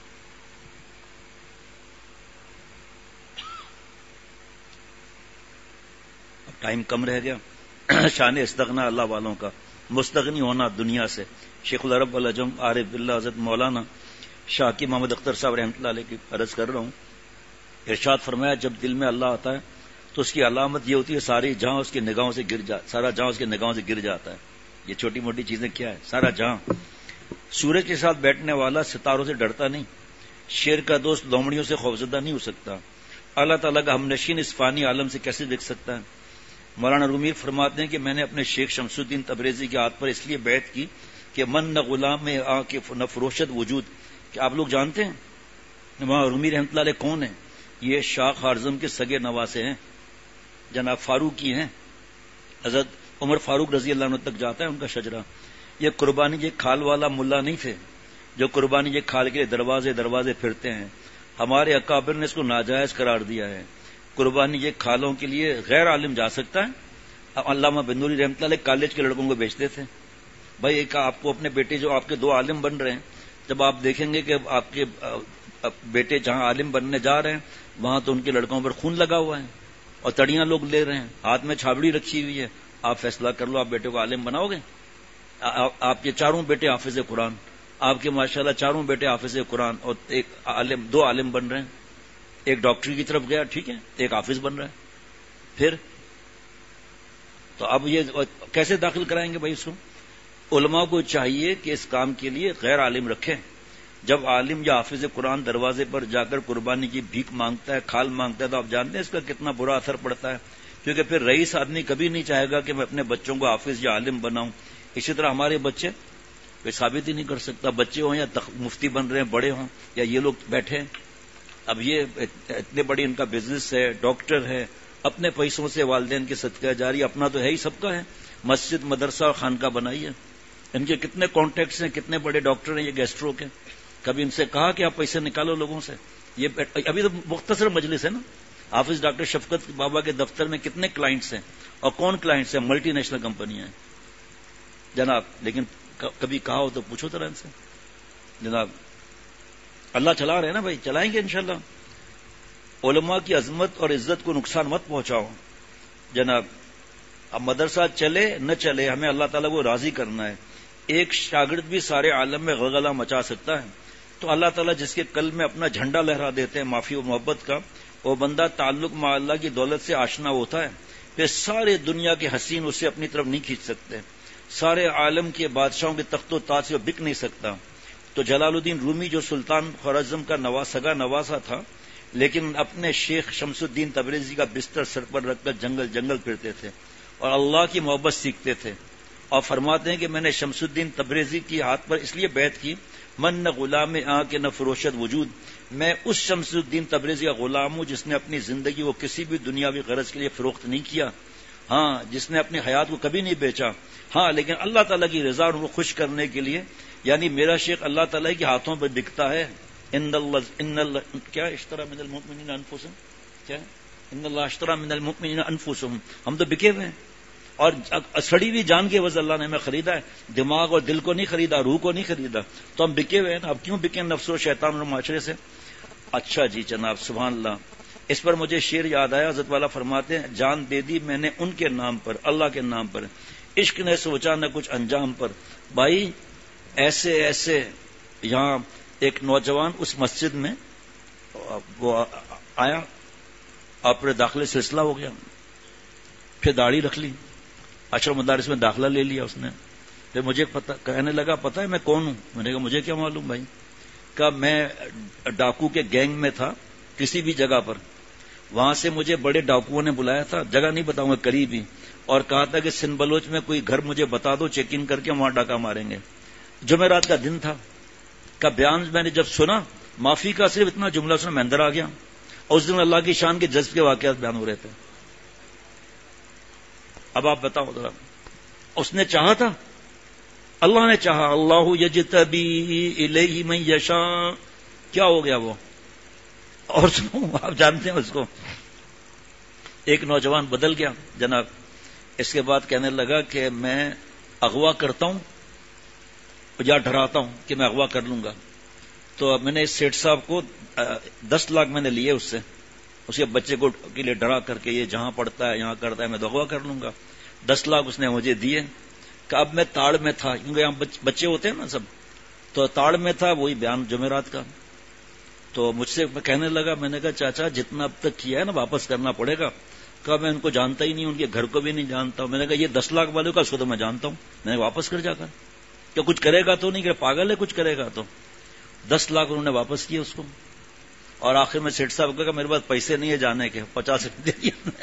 اب ٹائم کم رہ گیا. شان استغنا اللہ والوں کا، مستغنی ہونا دنیا سے. شیخ العرب العجم عارف باللہ حضرت مولانا شاکی محمد اختر صاحب رحمۃ اللہ علیہ کی عرض کر رہا ہوں. ارشاد فرمایا جب دل میں اللہ آتا ہے تو اس کی علامت یہ ہوتی ہے ساری جہاں اس کی نگاہوں سے گر جا سارا جہاں اس کی نگاہوں سے گر جاتا ہے. یہ چھوٹی موٹی چیزیں کیا ہے؟ سارا جہاں. سورج کے ساتھ بیٹھنے والا ستاروں سے ڈرتا نہیں، شیر کا دوست لومڑیوں سے خوفزدہ نہیں ہو سکتا. اللہ تعالیٰ کا ہم نشین اس فانی عالم سے کیسے دیکھ سکتا ہے؟ مولانا رومی فرماتے ہیں کہ میں نے اپنے شیخ شمس الدین تبریزی کے ہاتھ پر اس لیے بیعت کی کہ من نہ غلام میں آ کے نہ فروشت وجود. کہ آپ لوگ جانتے ہیں مولانا رومی رحمۃ اللہ علیہ کون ہیں؟ یہ شاخ اعظم کے سگے نواسے ہیں، جناب فاروقی ہیں. حضرت عمر فاروق رضی اللہ عنہ تک جاتا ہے ان کا شجرہ. یہ قربانی یہ کھال والا ملا نہیں تھے جو قربانی یہ کھال کے دروازے دروازے پھرتے ہیں. ہمارے اکابر نے اس کو ناجائز قرار دیا ہے. قربانی یہ کھالوں کے لیے غیر عالم جا سکتا ہے. علامہ بنوری رحمۃ اللہ علیہ کالج کے لڑکوں کو بیچتے تھے. بھائی ایک آپ کو اپنے بیٹے جو آپ کے دو عالم بن رہے ہیں، جب آپ دیکھیں گے کہ آپ کے بیٹے جہاں عالم بننے جا رہے ہیں وہاں تو ان کے لڑکوں پر خون لگا ہوا ہے اور تڑیاں لوگ لے رہے ہیں، ہاتھ میں چھابڑی رکھی ہوئی ہے. آپ فیصلہ کر لو آپ بیٹے کو عالم بناؤ گے؟ آپ کے چاروں بیٹے حافظ قرآن، آپ کے ماشاءاللہ چاروں بیٹے حافظ قرآن، اور ایک عالم دو عالم بن رہے ہیں. ایک ڈاکٹری کی طرف گیا ٹھیک ہے، ایک حافظ بن رہا ہے. پھر تو اب یہ کیسے داخل کرائیں گے بھائی اس کو؟ علماء کو چاہیے کہ اس کام کے لیے غیر عالم رکھیں. جب عالم یا حافظ قرآن دروازے پر جا کر قربانی کی بھیک مانگتا ہے، کھال مانگتا ہے، تو آپ جانتے ہیں اس کا کتنا برا اثر پڑتا ہے. کیونکہ پھر رئیس آدمی کبھی نہیں چاہے گا کہ میں اپنے بچوں کو حافظ یا عالم بناؤں. اسی طرح ہمارے بچے کوئی ثابت ہی نہیں کر سکتا، بچے ہوں یا مفتی بن رہے ہیں بڑے ہوں یا یہ لوگ بیٹھے ہیں. اب یہ اتنے بڑی ان کا بزنس ہے، ڈاکٹر ہے، اپنے پیسوں سے والدین کے صدقہ جاری، اپنا تو ہے ہی سب کا ہے. مسجد مدرسہ اور خانقاہ بنائی ہے. ان کے کتنے کانٹیکٹس ہیں، کتنے بڑے ڈاکٹر ہیں یہ گیسٹرو کے. کبھی ان سے کہا کہ آپ پیسے نکالو لوگوں سے؟ یہ ابھی تو مختصر مجلس ہے نا. حافظ ڈاکٹر شفقت بابا کے دفتر میں کتنے کلائنٹس ہیں اور کون کلائنٹس ہیں؟ ملٹی نیشنل کمپنیاں ہیں جناب. لیکن کبھی کہا ہو تو پوچھو ذرا ان سے جناب. اللہ چلا رہے ہیں نا بھائی، چلائیں گے انشاءاللہ. علماء کی عظمت اور عزت کو نقصان مت پہنچاؤ جناب. اب مدرسہ چلے نہ چلے ہمیں اللہ تعالیٰ کو راضی کرنا ہے. ایک شاگرد بھی سارے عالم میں غلغلہ مچا سکتا ہے. تو اللہ تعالیٰ جس کے قلب میں اپنا جھنڈا لہرا دیتے ہیں معافی و محبت کا، وہ بندہ تعلق مع اللہ کی دولت سے آشنا ہوتا ہے. پھر سارے دنیا کے حسین اسے اپنی طرف نہیں کھینچ سکتے، سارے عالم کے بادشاہوں کے تخت و تاج سے وہ بک نہیں سکتا. تو جلال الدین رومی جو سلطان خوارزم کا نواز سگا نواسا تھا، لیکن اپنے شیخ شمس الدین تبریزی کا بستر سر پر رکھ کر جنگل جنگل پھرتے تھے اور اللہ کی محبت سیکھتے تھے. اور فرماتے ہیں کہ میں نے شمس الدین تبریزی کی ہاتھ پر اس لیے بیعت کی، من نہ غلام آ کے نہ فروشت وجود. میں اس شمس الدین تبریزی کا غلام ہوں جس نے اپنی زندگی کو کسی بھی دنیاوی غرض کے لیے فروخت نہیں کیا. ہاں جس نے اپنی حیات کو کبھی نہیں بیچا. ہاں لیکن اللہ تعالیٰ کی رضا ان کو خوش کرنے کے لیے، یعنی میرا شیخ اللہ تعالیٰ کے ہاتھوں پہ بکتا ہے. ان اللہ ان اللہ کیا اشترا من المؤمنین انفسهم، کیا ان اللہ اشترا من المؤمنین انفسهم، ہم تو بکے ہوئے ہیں. اور سڑی ہوئی جان کے عوض اللہ نے ہمیں خریدا ہے، دماغ اور دل کو نہیں خریدا، روح کو نہیں خریدا. تو ہم بکے ہوئے ہیں. اب کیوں بکے نفس و شیطان اور معاشرے سے؟ اچھا جی جناب، سبحان اللہ. اس پر مجھے شعر یاد آیا، حضرت والا فرماتے ہیں جان دے دی میں نے ان کے نام پر، اللہ کے نام پر، عشق نے سوچا نہ کچھ انجام پر. بھائی ایسے ایسے یہاں ایک نوجوان اس مسجد میں وہ آیا، آپ پر داخلے سلسلہ ہو گیا، پھر داڑھی رکھ لی، اشرف مدارس میں داخلہ لے لیا اس نے. پھر مجھے پتا کہنے لگا پتا ہے میں کون ہوں؟ میں نے کہا مجھے کیا معلوم بھائی. کہ میں ڈاکو کے گینگ میں تھا کسی بھی جگہ پر، وہاں سے مجھے بڑے ڈاکوؤں نے بلایا تھا، جگہ نہیں بتاؤں گا قریب ہی، اور کہا تھا کہ سندھ بلوچ میں کوئی گھر مجھے بتا دو، چیک ان کر کے وہاں ڈاکہ ماریں گے. جمعرات کا دن تھا. کا بیان میں نے جب سنا، معافی کا صرف اتنا جملہ سنا، میں اندر آ گیا. اور اس دن اللہ کی شان کے جذب کے واقعات بیان ہو رہے تھے. اب آپ بتاؤ ذرا، اس نے چاہا تھا، اللہ نے چاہا. اللہ یجتبی الیہ من یشاء، کیا ہو گیا وہ؟ اور سنو آپ جانتے ہیں اس کو، ایک نوجوان بدل گیا جناب. اس کے بعد کہنے لگا کہ میں اغوا کرتا ہوں یا ڈراتا ہوں کہ میں اغوا کر لوں گا. تو میں نے اس سیٹ صاحب کو دس لاکھ میں نے لیے اس سے، اس کے بچے کو کے لیے ڈرا کر کے یہ جہاں پڑھتا ہے یہاں کرتا ہے میں تو اغوا کر لوں گا. دس لاکھ اس نے مجھے دیے. کہ اب میں تاڑ میں تھا، کیونکہ یہاں بچے ہوتے ہیں نا سب، تو تاڑ میں تھا، وہی بیان جمعرات کا. تو مجھ سے کہنے لگا، میں نے کہا چاچا جتنا اب تک کیا ہے نا واپس کرنا پڑے گا. کہا میں ان کو جانتا ہی نہیں، ان کے گھر کو بھی نہیں جانتا ہوں. میں نے کہا یہ دس لاکھ والوں کا اس کو تو میں جانتا ہوں. میں نے واپس کر جا کر، کیا کچھ کرے گا تو نہیں، کہ پاگل ہے کچھ کرے گا تو. دس لاکھ انہوں نے واپس کیے اس کو. اور آخر میں سیٹ صاحب کہا میرے پاس پیسے نہیں ہے جانے کے، پچاس روپئے دے دیے.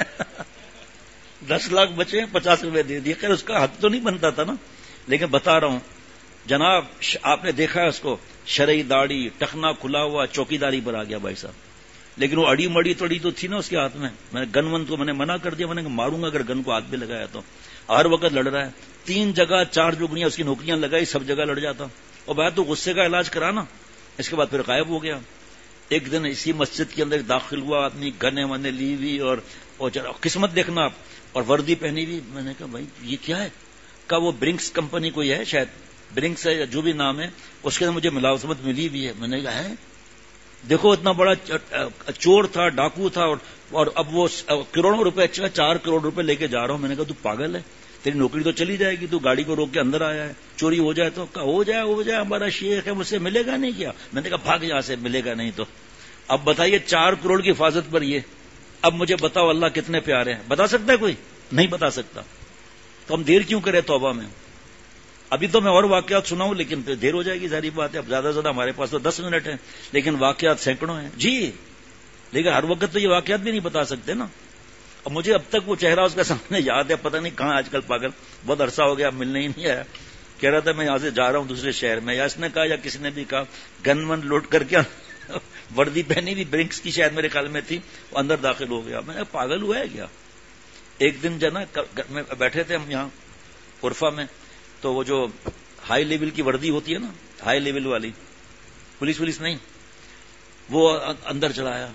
دس لاکھ بچے ہیں، پچاس روپئے دے دیے. خیر اس کا حق تو نہیں بنتا تھا نا، لیکن بتا رہا ہوں جناب، آپ نے دیکھا ہے اس کو، شرعی داڑھی، ٹخنا کھلا ہوا، چوکی داری پر آ گیا بھائی صاحب. لیکن وہ اڑی مڑی توڑی تو تھی نا اس کے ہاتھ میں. میں نے گن ون کو میں نے منع کر دیا، میں نے کہا ماروں گا اگر گن کو ہاتھ بھی لگایا تو. ہر وقت لڑ رہا ہے، تین جگہ چار جگڑیاں اس کی نوکریاں لگائی، سب جگہ لڑ جاتا. اور بات تو غصے کا علاج کرانا. اس کے بعد پھر غائب ہو گیا. ایک دن اسی مسجد کے اندر داخل ہوا آدمی، گنے ونے لی ہوئی اور قسمت دیکھنا آپ، اور وردی پہنی ہوئی. میں نے کہا بھائی یہ کیا ہے؟ کہ وہ برنکس کمپنی کوئی ہے، شاید برنکس ہے یا جو بھی نام ہے، اس کے اندر مجھے ملازمت ملی ہوئی ہے. میں نے کہا ہے دیکھو اتنا بڑا چور تھا، ڈاکو تھا، اور اب وہ کروڑوں روپے، چار کروڑ روپے لے کے جا رہا ہوں. میں نے کہا تو پاگل ہے، تیری نوکری تو چلی جائے گی، تو گاڑی کو روک کے اندر آیا ہے، چوری ہو جائے تو. کہا ہو جائے ہو جائے ہمارا شیخ ہے، مجھ سے ملے گا نہیں کیا؟ میں نے کہا بھاگ یہاں سے، ملے گا نہیں تو. اب بتائیے چار کروڑ کی حفاظت پر یہ. اب مجھے بتاؤ اللہ کتنے پیارے ہیں؟ بتا سکتا ہے کوئی؟ نہیں بتا سکتا. تو ہم دیر کیوں کریں توبہ میں؟ ابھی تو میں اور واقعات سناؤں لیکن پھر دیر ہو جائے گی، ظاہری بات ہے. اب زیادہ سے زیادہ ہمارے پاس تو دس منٹ ہیں، لیکن واقعات سینکڑوں ہیں جی. لیکن ہر وقت تو یہ واقعات بھی نہیں بتا سکتے نا. اور مجھے اب تک وہ چہرہ اس کا سامنے یاد ہے، پتہ نہیں کہاں آج کل پاگل، بہت عرصہ ہو گیا ملنے ہی نہیں آیا. کہہ رہا تھا میں یہاں سے جا رہا ہوں دوسرے شہر میں، یا اس نے کہا یا کسی نے بھی کہا، گن ون لوٹ کر کے وردی پہنی بھی برنکس کی شاید میرے خیال میں تھی، وہ اندر داخل ہو گیا. میں نے پاگل ہوا ہے کیا؟ ایک دن جو نا بیٹھے تھے ہم یہاں عرفہ میں، تو وہ جو ہائی لیول کی وردی ہوتی ہے نا، ہائی لیول والی، پولیس پولیس نہیں، وہ اندر چلایا،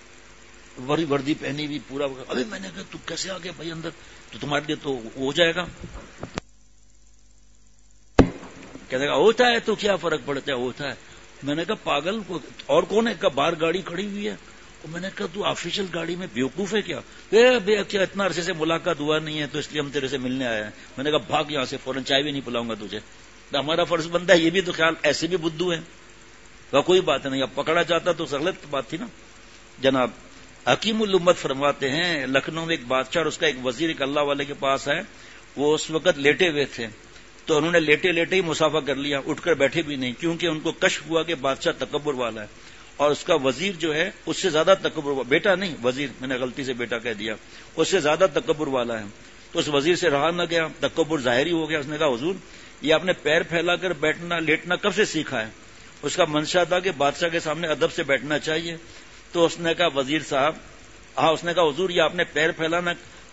وردی پہنی ہوئی پورا. ابھی میں نے کہا تو کیسے آ گیا بھائی اندر؟ تو تمہارے لیے تو ہو جائے گا. کہتے گا ہوتا ہے تو کیا فرق پڑتا ہے، ہوتا ہے. میں نے کہا پاگل اور کون ہے؟ کہ باہر گاڑی کھڑی ہوئی ہے. میں نے کہا تو آفیشیل گاڑی میں بیوقوف ہے کیا؟ بے کیا اتنا عرصے سے ملاقات ہوا نہیں ہے تو اس لیے ہم تیرے سے ملنے آئے ہیں. میں نے کہا بھاگ یہاں سے، فوراً چائے بھی نہیں پلاؤں گا تجھے. ہمارا فرض بنتا ہے یہ بھی تو خیال، ایسے بھی بدھو ہیں. کہا کوئی بات نہیں، اب پکڑا جاتا تو غلط بات تھی نا. جناب حکیم الامت فرماتے ہیں لکھنؤ میں ایک بادشاہ اور اس کا ایک وزیر ایک اللہ والے کے پاس ہے. وہ اس وقت لیٹے ہوئے تھے، تو انہوں نے لیٹے لیٹے ہی مسافہ کر لیا، اٹھ کر بیٹھے بھی نہیں، کیونکہ ان کو کشف ہوا کہ بادشاہ تکبر والا ہے اور اس کا وزیر جو ہے اس سے زیادہ تکبر والا، بیٹا نہیں وزیر، میں نے غلطی سے بیٹا کہہ دیا، اس سے زیادہ تکبر والا ہے. تو اس وزیر سے رہا نہ گیا، تکبر ظاہری ہو گیا. اس نے کہا حضور یہ آپ نے پیر پھیلا کر بیٹھنا لیٹنا کب سے سیکھا ہے؟ اس کا منشا تھا کہ بادشاہ کے سامنے ادب سے بیٹھنا چاہیے. تو اس نے کہا وزیر صاحب، ہاں اس نے کہا حضور یہ آپ نے پیر پھیلانا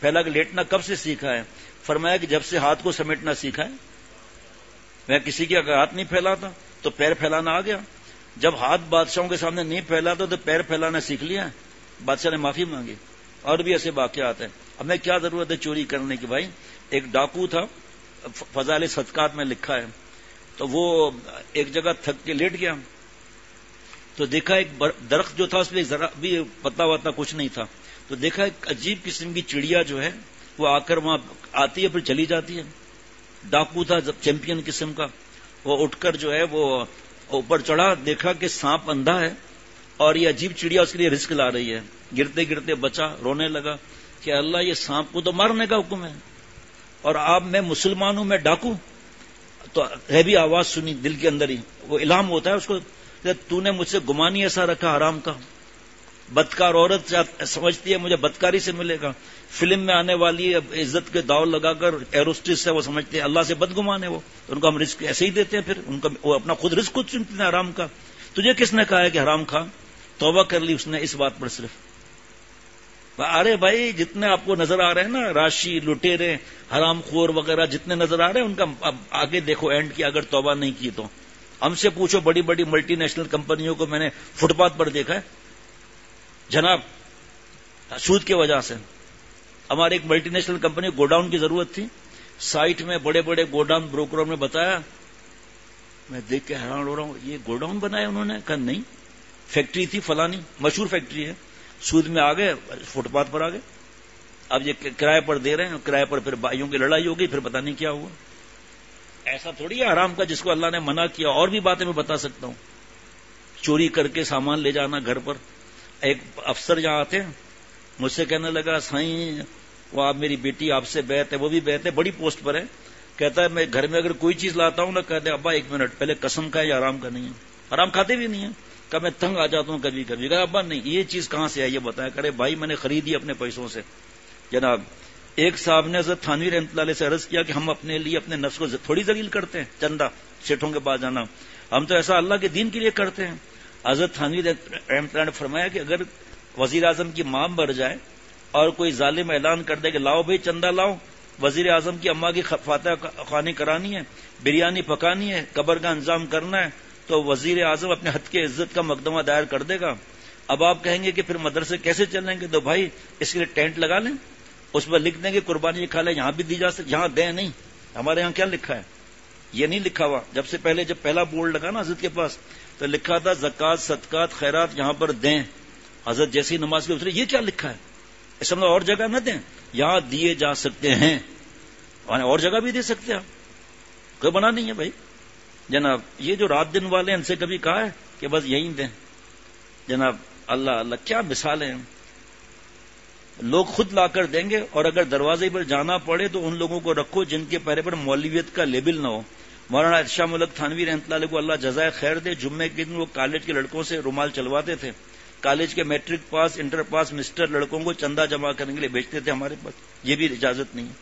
پھیلا کے لیٹنا کب سے سیکھا ہے؟ فرمایا کہ جب سے ہاتھ کو سمیٹنا سیکھا ہے. میں کسی کے اگر ہاتھ نہیں پھیلاتا تو پیر پھیلانا آ گیا. جب ہاتھ بادشاہوں کے سامنے نہیں پھیلاتا تو پیر پھیلانا سیکھ لیا. بادشاہ نے معافی مانگی. اور بھی ایسے واقعات ہیں. اب میں کیا ضرورت ہے چوری کرنے کی بھائی؟ ایک ڈاکو تھا, فضائل صدقات میں لکھا ہے, تو وہ ایک جگہ تھک کے لیٹ گیا تو دیکھا ایک درخت جو تھا اس میں ذرا بھی پتا وتا کچھ نہیں تھا, تو دیکھا ایک عجیب قسم کی چڑیا جو ہے وہ آ کر وہاں آتی ہے پھر چلی جاتی ہے. ڈاکو تھا چیمپئن قسم کا, وہ اٹھ کر جو ہے وہ اوپر چڑھا, دیکھا کہ سانپ اندھا ہے اور یہ عجیب چڑیا اس کے لیے رزق لا رہی ہے. گرتے گرتے بچا, رونے لگا کہ اللہ یہ سانپ کو تو مارنے کا حکم ہے اور آپ میں مسلمان ہوں, میں ڈاکو. تو ہے بھی آواز سنی دل کے اندر ہی, وہ الہام ہوتا ہے اس کو, تو نے مجھ سے گمان ہی ایسا رکھا حرام کا. بدکار عورت سمجھتی ہے مجھے بدکاری سے ملے گا, فلم میں آنے والی عزت کے داؤ لگا کر ایروسٹس ہے وہ سمجھتے ہیں اللہ سے بدگمان ہے وہ, تو ان کو ہم رزق ایسے ہی دیتے ہیں, پھر ان کا وہ اپنا خود رزق خود چنتے ہیں حرام کا. تجھے کس نے کہا ہے کہ حرام کھا؟ توبہ کر لی اس نے اس بات پر صرف. ارے بھائی جتنے آپ کو نظر آ رہے ہیں نا راشی لٹیرے حرام خور وغیرہ جتنے نظر آ رہے ہیں ان کا اب آگے دیکھو اینڈ کی, اگر توبہ نہیں کی تو ہم سے پوچھو. بڑی بڑی ملٹی نیشنل کمپنیوں کو میں نے فٹ پاتھ پر دیکھا ہے جناب, سود کی وجہ سے. ہماری ایک ملٹی نیشنل کمپنی گوڈاؤن کی ضرورت تھی, سائٹ میں بڑے بڑے گوڈاؤن بروکروں نے بتایا, میں دیکھ کے حیران ہو رہا ہوں یہ گوڈاؤن بنایا انہوں نے. کہا نہیں, فیکٹری تھی فلانی, مشہور فیکٹری ہے. سود میں آ گئے, فٹ پاتھ پر آ گئے. اب یہ کرائے پر دے رہے ہیں, کرائے پر پھر بھائیوں کی لڑائی ہوگی, پھر پتہ نہیں کیا ہوا. ایسا تھوڑی ہے حرام کا جس کو اللہ نے منع کیا. اور بھی باتیں میں بتا سکتا ہوں, چوری کر کے سامان لے جانا گھر پر. ایک افسر جہاں آتے ہیں مجھ سے کہنے لگا سائیں وہ آپ میری بیٹی آپ سے بیعت ہے, وہ بھی بیعت ہے, بڑی پوسٹ پر ہے. کہتا ہے میں گھر میں اگر کوئی چیز لاتا ہوں نا, کہتے ابا ایک منٹ پہلے قسم کا ہے یا حرام کا نہیں ہے. حرام کھاتے بھی نہیں ہے. کہ میں تنگ آ جاتا ہوں کبھی کبھی. کہا ابا نہیں, یہ چیز کہاں سے ہے یہ بتایا کرے. بھائی میں نے خریدی اپنے پیسوں سے. جناب ایک صاحب نے حضرت تھانوی رحمۃ اللہ علیہ سے عرض کیا کہ ہم اپنے لیے اپنے نفس کو تھوڑی ذلیل کرتے ہیں, چندہ سیٹھوں کے پاس جانا, ہم تو ایسا اللہ کے دین کے لیے کرتے ہیں. حضرت تھانوی رحمۃ اللہ نے فرمایا کہ اگر وزیر اعظم کی ماں مر جائے اور کوئی ظالم اعلان کر دے کہ لاؤ بھائی چندہ لاؤ, وزیر اعظم کی اماں کی فاتحہ خوانی کرانی ہے, بریانی پکانی ہے, قبر کا انتظام کرنا ہے, تو وزیر اعظم اپنے حد کے عزت کا مقدمہ دائر کر دے گا. اب آپ کہیں گے کہ پھر مدرسے کیسے چلیں گے؟ تو بھائی اس کے لیے ٹینٹ لگا لیں, اس پر لکھ دیں کہ قربانی کھا لیں, یہاں بھی دی جا سکتی, یہاں دیں نہیں. ہمارے یہاں کیا لکھا ہے یہ نہیں لکھا ہوا. جب سے پہلے جب پہلا بورڈ لگا نا حضرت کے پاس تو لکھا تھا زکوٰۃ صدقات خیرات یہاں پر دیں. حضرت جیسی نماز کے اترے یہ کیا لکھا ہے؟ اس میں اور جگہ نہ دیں, یہاں دیے جا سکتے ہیں, اور جگہ بھی دے سکتے ہیں, کوئی منع نہیں ہے بھائی. جناب یہ جو رات دن والے ان سے کبھی کہا ہے کہ بس یہیں دیں؟ جناب اللہ اللہ کیا مثالیں ہیں. لوگ خود لا کر دیں گے, اور اگر دروازے پر جانا پڑے تو ان لوگوں کو رکھو جن کے پہرے پر مولویت کا لیبل نہ ہو. مولانا ارشاد ملک تھانوی رحمۃ اللہ علیہ کو اللہ جزائے خیر دے, جمعے کے دن وہ کالج کے لڑکوں سے رومال چلواتے تھے. کالج کے matric pass inter pass mister لڑکوں کو چندہ جمع کرنے کے لیے بھیجتے تھے ہمارے پاس. یہ بھی اجازت نہیں ہے,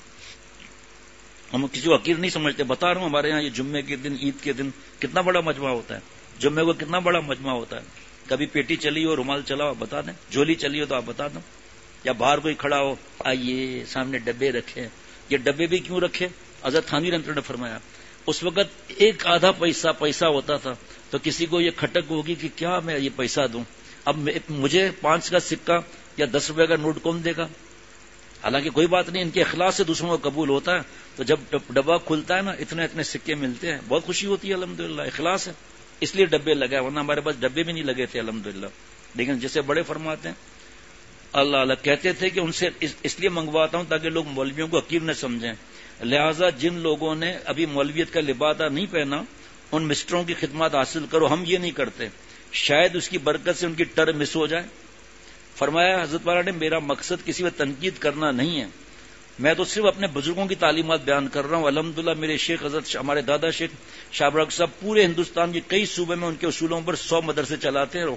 ہم کسی کو حقیر نہیں سمجھتے. بتا رہا ہوں ہمارے یہاں یہ جمعے کے دن عید کے دن کتنا بڑا مجمع ہوتا ہے, جمعے کو کتنا بڑا مجمع ہوتا ہے. کبھی پیٹی چلی ہو, رومال چلا ہو بتا دیں, جھولی چلی ہو تو آپ بتا دیں, یا باہر کوئی کھڑا ہو آئیے سامنے ڈبے رکھے. یہ ڈبے بھی کیوں رکھے؟ حضرت تھانوی رحمۃ اللہ نے فرمایا اس وقت ایک آدھا پیسہ پیسہ ہوتا تھا, تو کسی کو یہ کھٹک ہوگی کہ کیا میں یہ پیسہ دوں, اب مجھے پانچ کا سکہ یا دس روپے کا نوٹ کون دے گا. حالانکہ کوئی بات نہیں, ان کے اخلاص سے دوسروں کو قبول ہوتا ہے. تو جب ڈبہ کھلتا ہے نا اتنے اتنے سکے ملتے ہیں, بہت خوشی ہوتی ہے. الحمدللہ اخلاص ہے, اس لیے ڈبے لگائے, ورنہ ہمارے پاس ڈبے بھی نہیں لگے تھے الحمدللہ. لیکن جیسے بڑے فرماتے ہیں اللہ اللہ کہتے تھے کہ ان سے اس لیے منگواتا ہوں تاکہ لوگ مولویوں کو حقیر نہ سمجھیں. لہٰذا جن لوگوں نے ابھی مولویت کا لبادہ نہیں پہنا ان مسٹروں کی خدمات حاصل کرو. ہم یہ نہیں کرتے, شاید اس کی برکت سے ان کی ٹر مس ہو جائے. فرمایا حضرت والا نے میرا مقصد کسی پر تنقید کرنا نہیں ہے, میں تو صرف اپنے بزرگوں کی تعلیمات بیان کر رہا ہوں. الحمدللہ میرے شیخ حضرت ہمارے دادا شیخ شاہ برق صاحب پورے ہندوستان کے کئی صوبے میں ان کے اصولوں پر سو مدرسے چلاتے ہیں.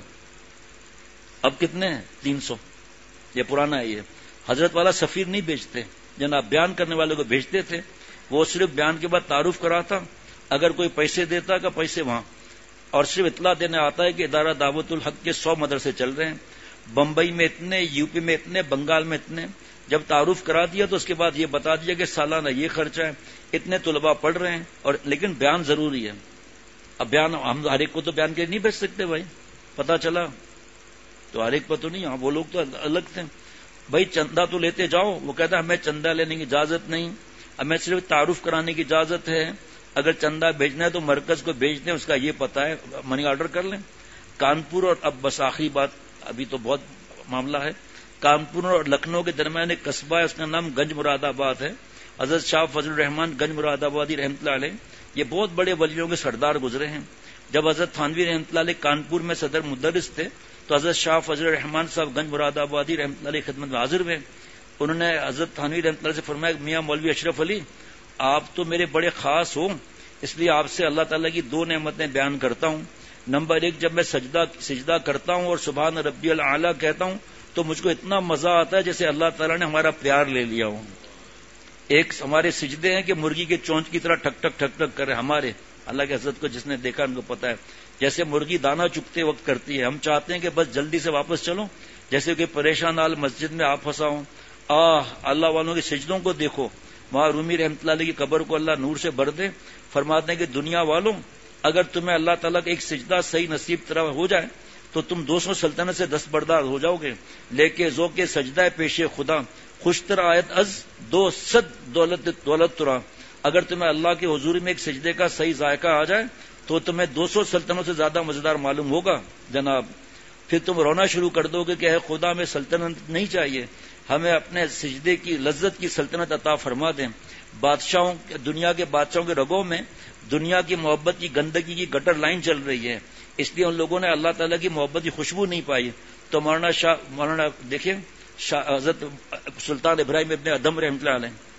اب کتنے ہیں؟ تین سو. یہ پرانا ہے. یہ حضرت والا سفیر نہیں بیچتے جناب, بیان کرنے والے کو بھیجتے تھے. وہ صرف بیان کے بعد تعارف کراتا, اگر کوئی پیسے دیتا کا پیسے وہاں, اور صرف اطلاع دینے آتا ہے کہ ادارہ دعوت الحق کے سو مدرسے چل رہے ہیں. بمبئی میں اتنے، یو پی میں اتنے، بنگال میں اتنے. جب تعارف کرا دیا تو اس کے بعد یہ بتا دیا کہ سالانہ یہ خرچہ ہے، اتنے طلباء پڑھ رہے ہیں، اور لیکن بیان ضروری ہے. اب بیان ہم ہر ایک کو تو بیان کے نہیں بھیج سکتے بھائی، پتا چلا تو ہر ایک کو تو نہیں. وہ لوگ تو الگ تھے بھائی، چندہ تو لیتے جاؤ. وہ کہتا ہے ہمیں چندہ لینے کی اجازت نہیں، ہمیں صرف تعارف کرانے کی اجازت ہے. اگر چندہ بھیجنا ہے تو مرکز کو بھیج دیں، اس کا یہ پتا ہے، منی آرڈر کر لیں. کانپور اور اب بس آخری بات، ابھی تو بہت معاملہ ہے. کانپور اور لکھنؤ کے درمیان ایک قصبہ ہے، اس کا نام گنج مراد آباد ہے. حضرت شاہ فضل الرحمان گنج مراد آبادی رحمۃ اللہ علیہ یہ بہت بڑے ولیوں کے سردار گزرے ہیں. جب حضرت تھانوی رحمۃ اللہ علیہ کانپور میں صدر مدرس تھے تو حضرت شاہ فضل الرحمان صاحب گنج مراد آبادی رحمۃ اللہ علیہ خدمت میں حاضر ہوئے. انہوں نے حضرت تھانوی رحمۃ اللہ سے فرمایا، میاں مولوی اشرف علی آپ تو میرے بڑے خاص ہو، اس لیے آپ سے اللہ تعالیٰ کی دو نعمتیں بیان کرتا ہوں. نمبر ایک، جب میں سجدہ سجدہ کرتا ہوں اور سبحان ربی الاعلیٰ کہتا ہوں تو مجھ کو اتنا مزہ آتا ہے جیسے اللہ تعالیٰ نے ہمارا پیار لے لیا ہو. ایک ہمارے سجدے ہیں کہ مرغی کے چونچ کی طرح ٹھک ٹھک ٹھک ٹھک کرے. ہمارے اللہ کے حضرت کو جس نے دیکھا ان کو پتا ہے، جیسے مرغی دانہ چکتے وقت کرتی ہے، ہم چاہتے ہیں کہ بس جلدی سے واپس چلو، جیسے کہ پریشان حال مسجد میں آپ پھنسا ہوں. آہ اللہ والوں کے سجدوں کو دیکھو. وہاں رومی رحمۃ اللہ علیہ کی قبر کو اللہ نور سے بھر دے. فرماتے ہیں کہ دنیا والوں اگر تمہیں اللہ تعالیٰ کا ایک سجدہ صحیح نصیب طرح ہو جائے تو تم دو سو سلطنت سے دستبردار ہو جاؤ گے. لیکن ذوق سجدہ پیش خدا خوشتر آیت از دو صد دولت دولت ترا. اگر تمہیں اللہ کے حضور میں ایک سجدے کا صحیح ذائقہ آ جائے تو تمہیں دو سو سلطنتوں سے زیادہ مزیدار معلوم ہوگا جناب. پھر تم رونا شروع کر دو گے کہ اے خدا میں سلطنت نہیں چاہیے، ہمیں اپنے سجدے کی لذت کی سلطنت عطا فرما دیں. بادشاہوں دنیا کے بادشاہوں کے رگوں میں دنیا کی محبت کی گندگی کی گٹر لائن چل رہی ہے، اس لیے ان لوگوں نے اللہ تعالیٰ کی محبت کی خوشبو نہیں پائی. تو مولانا شاہ مولانا دیکھیں حضرت سلطان ابراہیم ابن ادم رحمۃ اللہ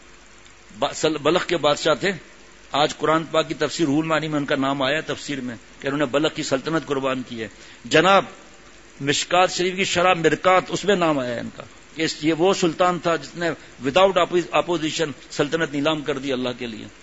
علیہ بلخ کے بادشاہ تھے. آج قرآن پاک کی تفسیر روح المعانی میں ان کا نام آیا تفسیر میں کہ انہوں نے بلخ کی سلطنت قربان کی ہے. جناب مشکات شریف کی شرح مرکات اس میں نام آیا ہے ان کا. یہ وہ سلطان تھا جس نے وداؤٹ اپوزیشن سلطنت نیلام کر دی اللہ کے لیے.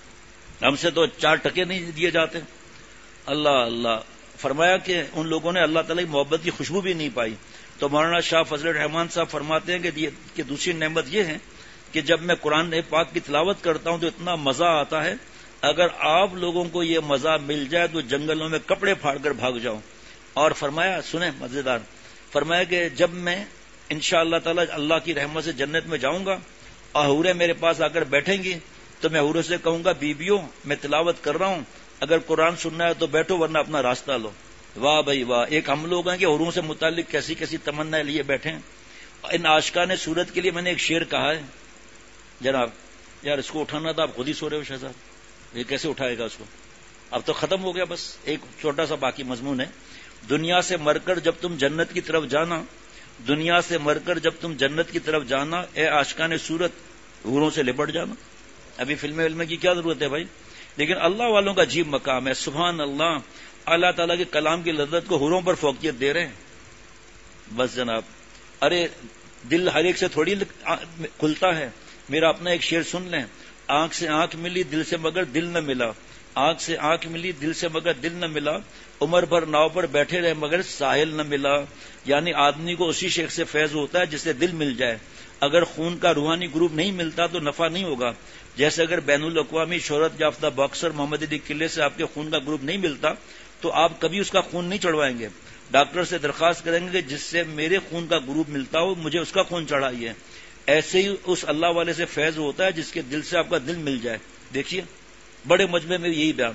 ہم سے تو چار ٹکے نہیں دیے جاتے. اللہ اللہ فرمایا کہ ان لوگوں نے اللہ تعالیٰ کی محبت کی خوشبو بھی نہیں پائی. تو مولانا شاہ فضل الرحمان صاحب فرماتے ہیں کہ, کہ دوسری نعمت یہ ہے کہ جب میں قرآن پاک کی تلاوت کرتا ہوں تو اتنا مزہ آتا ہے. اگر آپ لوگوں کو یہ مزہ مل جائے تو جنگلوں میں کپڑے پھاڑ کر بھاگ جاؤ. اور فرمایا سنیں مزیدار، فرمایا کہ جب میں انشاءاللہ تعالی اللہ کی رحمت سے جنت میں جاؤں گا اور حوریں میرے پاس آ کر بیٹھیں گی تو میں حوروں سے کہوں گا بیبیوں میں تلاوت کر رہا ہوں، اگر قرآن سننا ہے تو بیٹھو ورنہ اپنا راستہ لو. واہ بھائی واہ، ایک ہم لوگ ہیں کہ حوروں سے متعلق کیسی کیسی تمنا لیے بیٹھے ہیں. ان عاشقان صورت کے لیے میں نے ایک شعر کہا ہے جناب. یار اس کو اٹھانا تھا، آپ خود ہی سو رہے ہو شہزاد، یہ کیسے اٹھائے گا اس کو؟ اب تو ختم ہو گیا، بس ایک چھوٹا سا باقی مضمون ہے. دنیا سے مر کر جب تم جنت کی طرف جانا، دنیا سے مر کر جب تم جنت کی طرف جانا، اے عاشقان صورت حوروں سے لپٹ جانا. ابھی فلمیں علم کی کیا ضرورت ہے بھائی؟ لیکن اللہ والوں کا عجیب مقام ہے. سبحان اللہ، اللہ تعالیٰ کے کلام کی لذت کو حوروں پر فوقیت دے رہے ہیں. بس جناب، ارے دل ہر ایک سے تھوڑی کھلتا ہے. میرا اپنا ایک شعر سن لیں، آنکھ سے آنکھ ملی دل سے مگر دل نہ ملا، آنکھ سے آنکھ ملی دل سے مگر دل نہ ملا، عمر بھر ناؤ پر بیٹھے رہے مگر ساحل نہ ملا. یعنی آدمی کو اسی شیخ سے فیض ہوتا ہے جس سے دل مل جائے. اگر خون کا روحانی گروپ نہیں ملتا تو نفع نہیں ہوگا. جیسے اگر بین الاقوامی شہرت یافتہ باکسر محمد علی قلعے سے آپ کے خون کا گروپ نہیں ملتا تو آپ کبھی اس کا خون نہیں چڑھوائیں گے. ڈاکٹر سے درخواست کریں گے کہ جس سے میرے خون کا گروپ ملتا ہو مجھے اس کا خون چڑھائیے. ایسے ہی اس اللہ والے سے فیض ہوتا ہے جس کے دل سے آپ کا دل مل جائے. دیکھیے بڑے مجمع میں یہی بیان،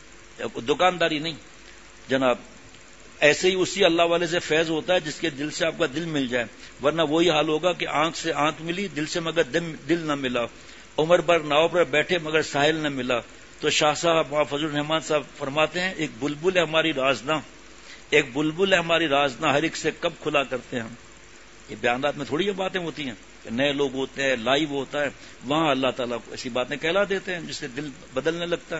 دکانداری نہیں جناب. ایسے ہی اسی اللہ والے سے فیض ہوتا ہے جس کے دل سے آپ کا دل مل جائے، ورنہ وہی حال ہوگا کہ آنکھ سے آنکھ ملی دل سے مگر دل نہ ملا، عمر بھر ناؤ پر بیٹھے مگر ساحل نہ ملا. تو شاہ صاحب فضل الرحمان صاحب فرماتے ہیں ایک بلبل ہے ہماری رازداں، ایک بلبل ہے ہماری رازداں، ہر ایک سے کب کھلا کرتے ہیں ہم. یہ بیانات میں تھوڑی یہ باتیں ہوتی ہیں کہ نئے لوگ ہوتے ہیں، لائیو ہوتا ہے، وہاں اللہ تعالیٰ کو ایسی باتیں کہلا دیتے ہیں جس سے دل بدلنے لگتا ہے.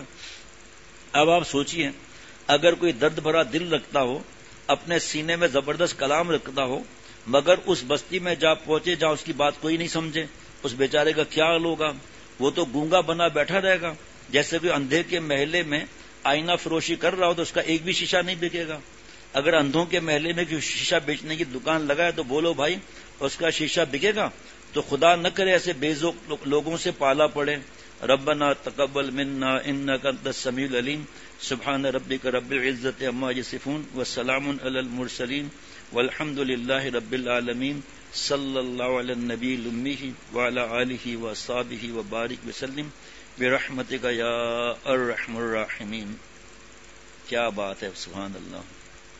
اب آپ سوچئے اگر کوئی درد بھرا دل رکھتا ہو، اپنے سینے میں زبردست کلام رکھتا ہو، مگر اس بستی میں جا پہنچے جہاں اس کی بات کوئی نہیں سمجھے، اس بیچارے کا کیا حال ہوگا؟ وہ تو گونگا بنا بیٹھا رہے گا. جیسے کوئی اندھے کے محلے میں آئینہ فروشی کر رہا ہو تو اس کا ایک بھی شیشہ نہیں بکے گا. اگر اندھوں کے محلے میں جو شیشہ بیچنے کی دکان لگائے تو بولو بھائی اس کا شیشہ بکے گا تو خدا نہ کرے ایسے بے ذوق لوگوں سے پالا پڑے. ربنا تقبل منا انك انت السميع العليم سبحان ربك رب العزة عما يصفون وسلام على المرسلين والحمد لله رب العالمين صلی اللہ علی النبی الأمی وعلى آلہ وصحبہ وبارک وسلم برحمتک یا ارحم الراحمین. کیا بات ہے، سبحان اللہ.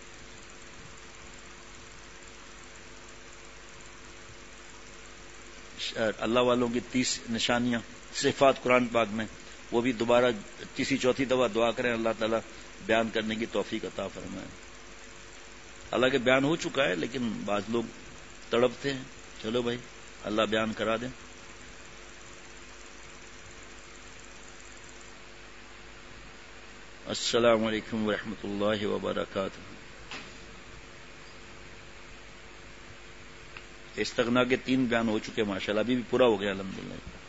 اللہ والوں کی تیس نشانیاں صفات قرآن پاک میں، وہ بھی دوبارہ تیسری چوتھی دفعہ دعا کریں اللہ تعالیٰ بیان کرنے کی توفیق عطا فرمائے. حالانکہ بیان ہو چکا ہے لیکن بعض لوگ تڑپتے ہیں. چلو بھائی اللہ بیان کرا دیں. السلام علیکم ورحمۃ اللہ وبرکاتہ. استغنا کے تین بیان ہو چکے ماشاءاللہ، ابھی بھی پورا ہو گیا الحمدللہ.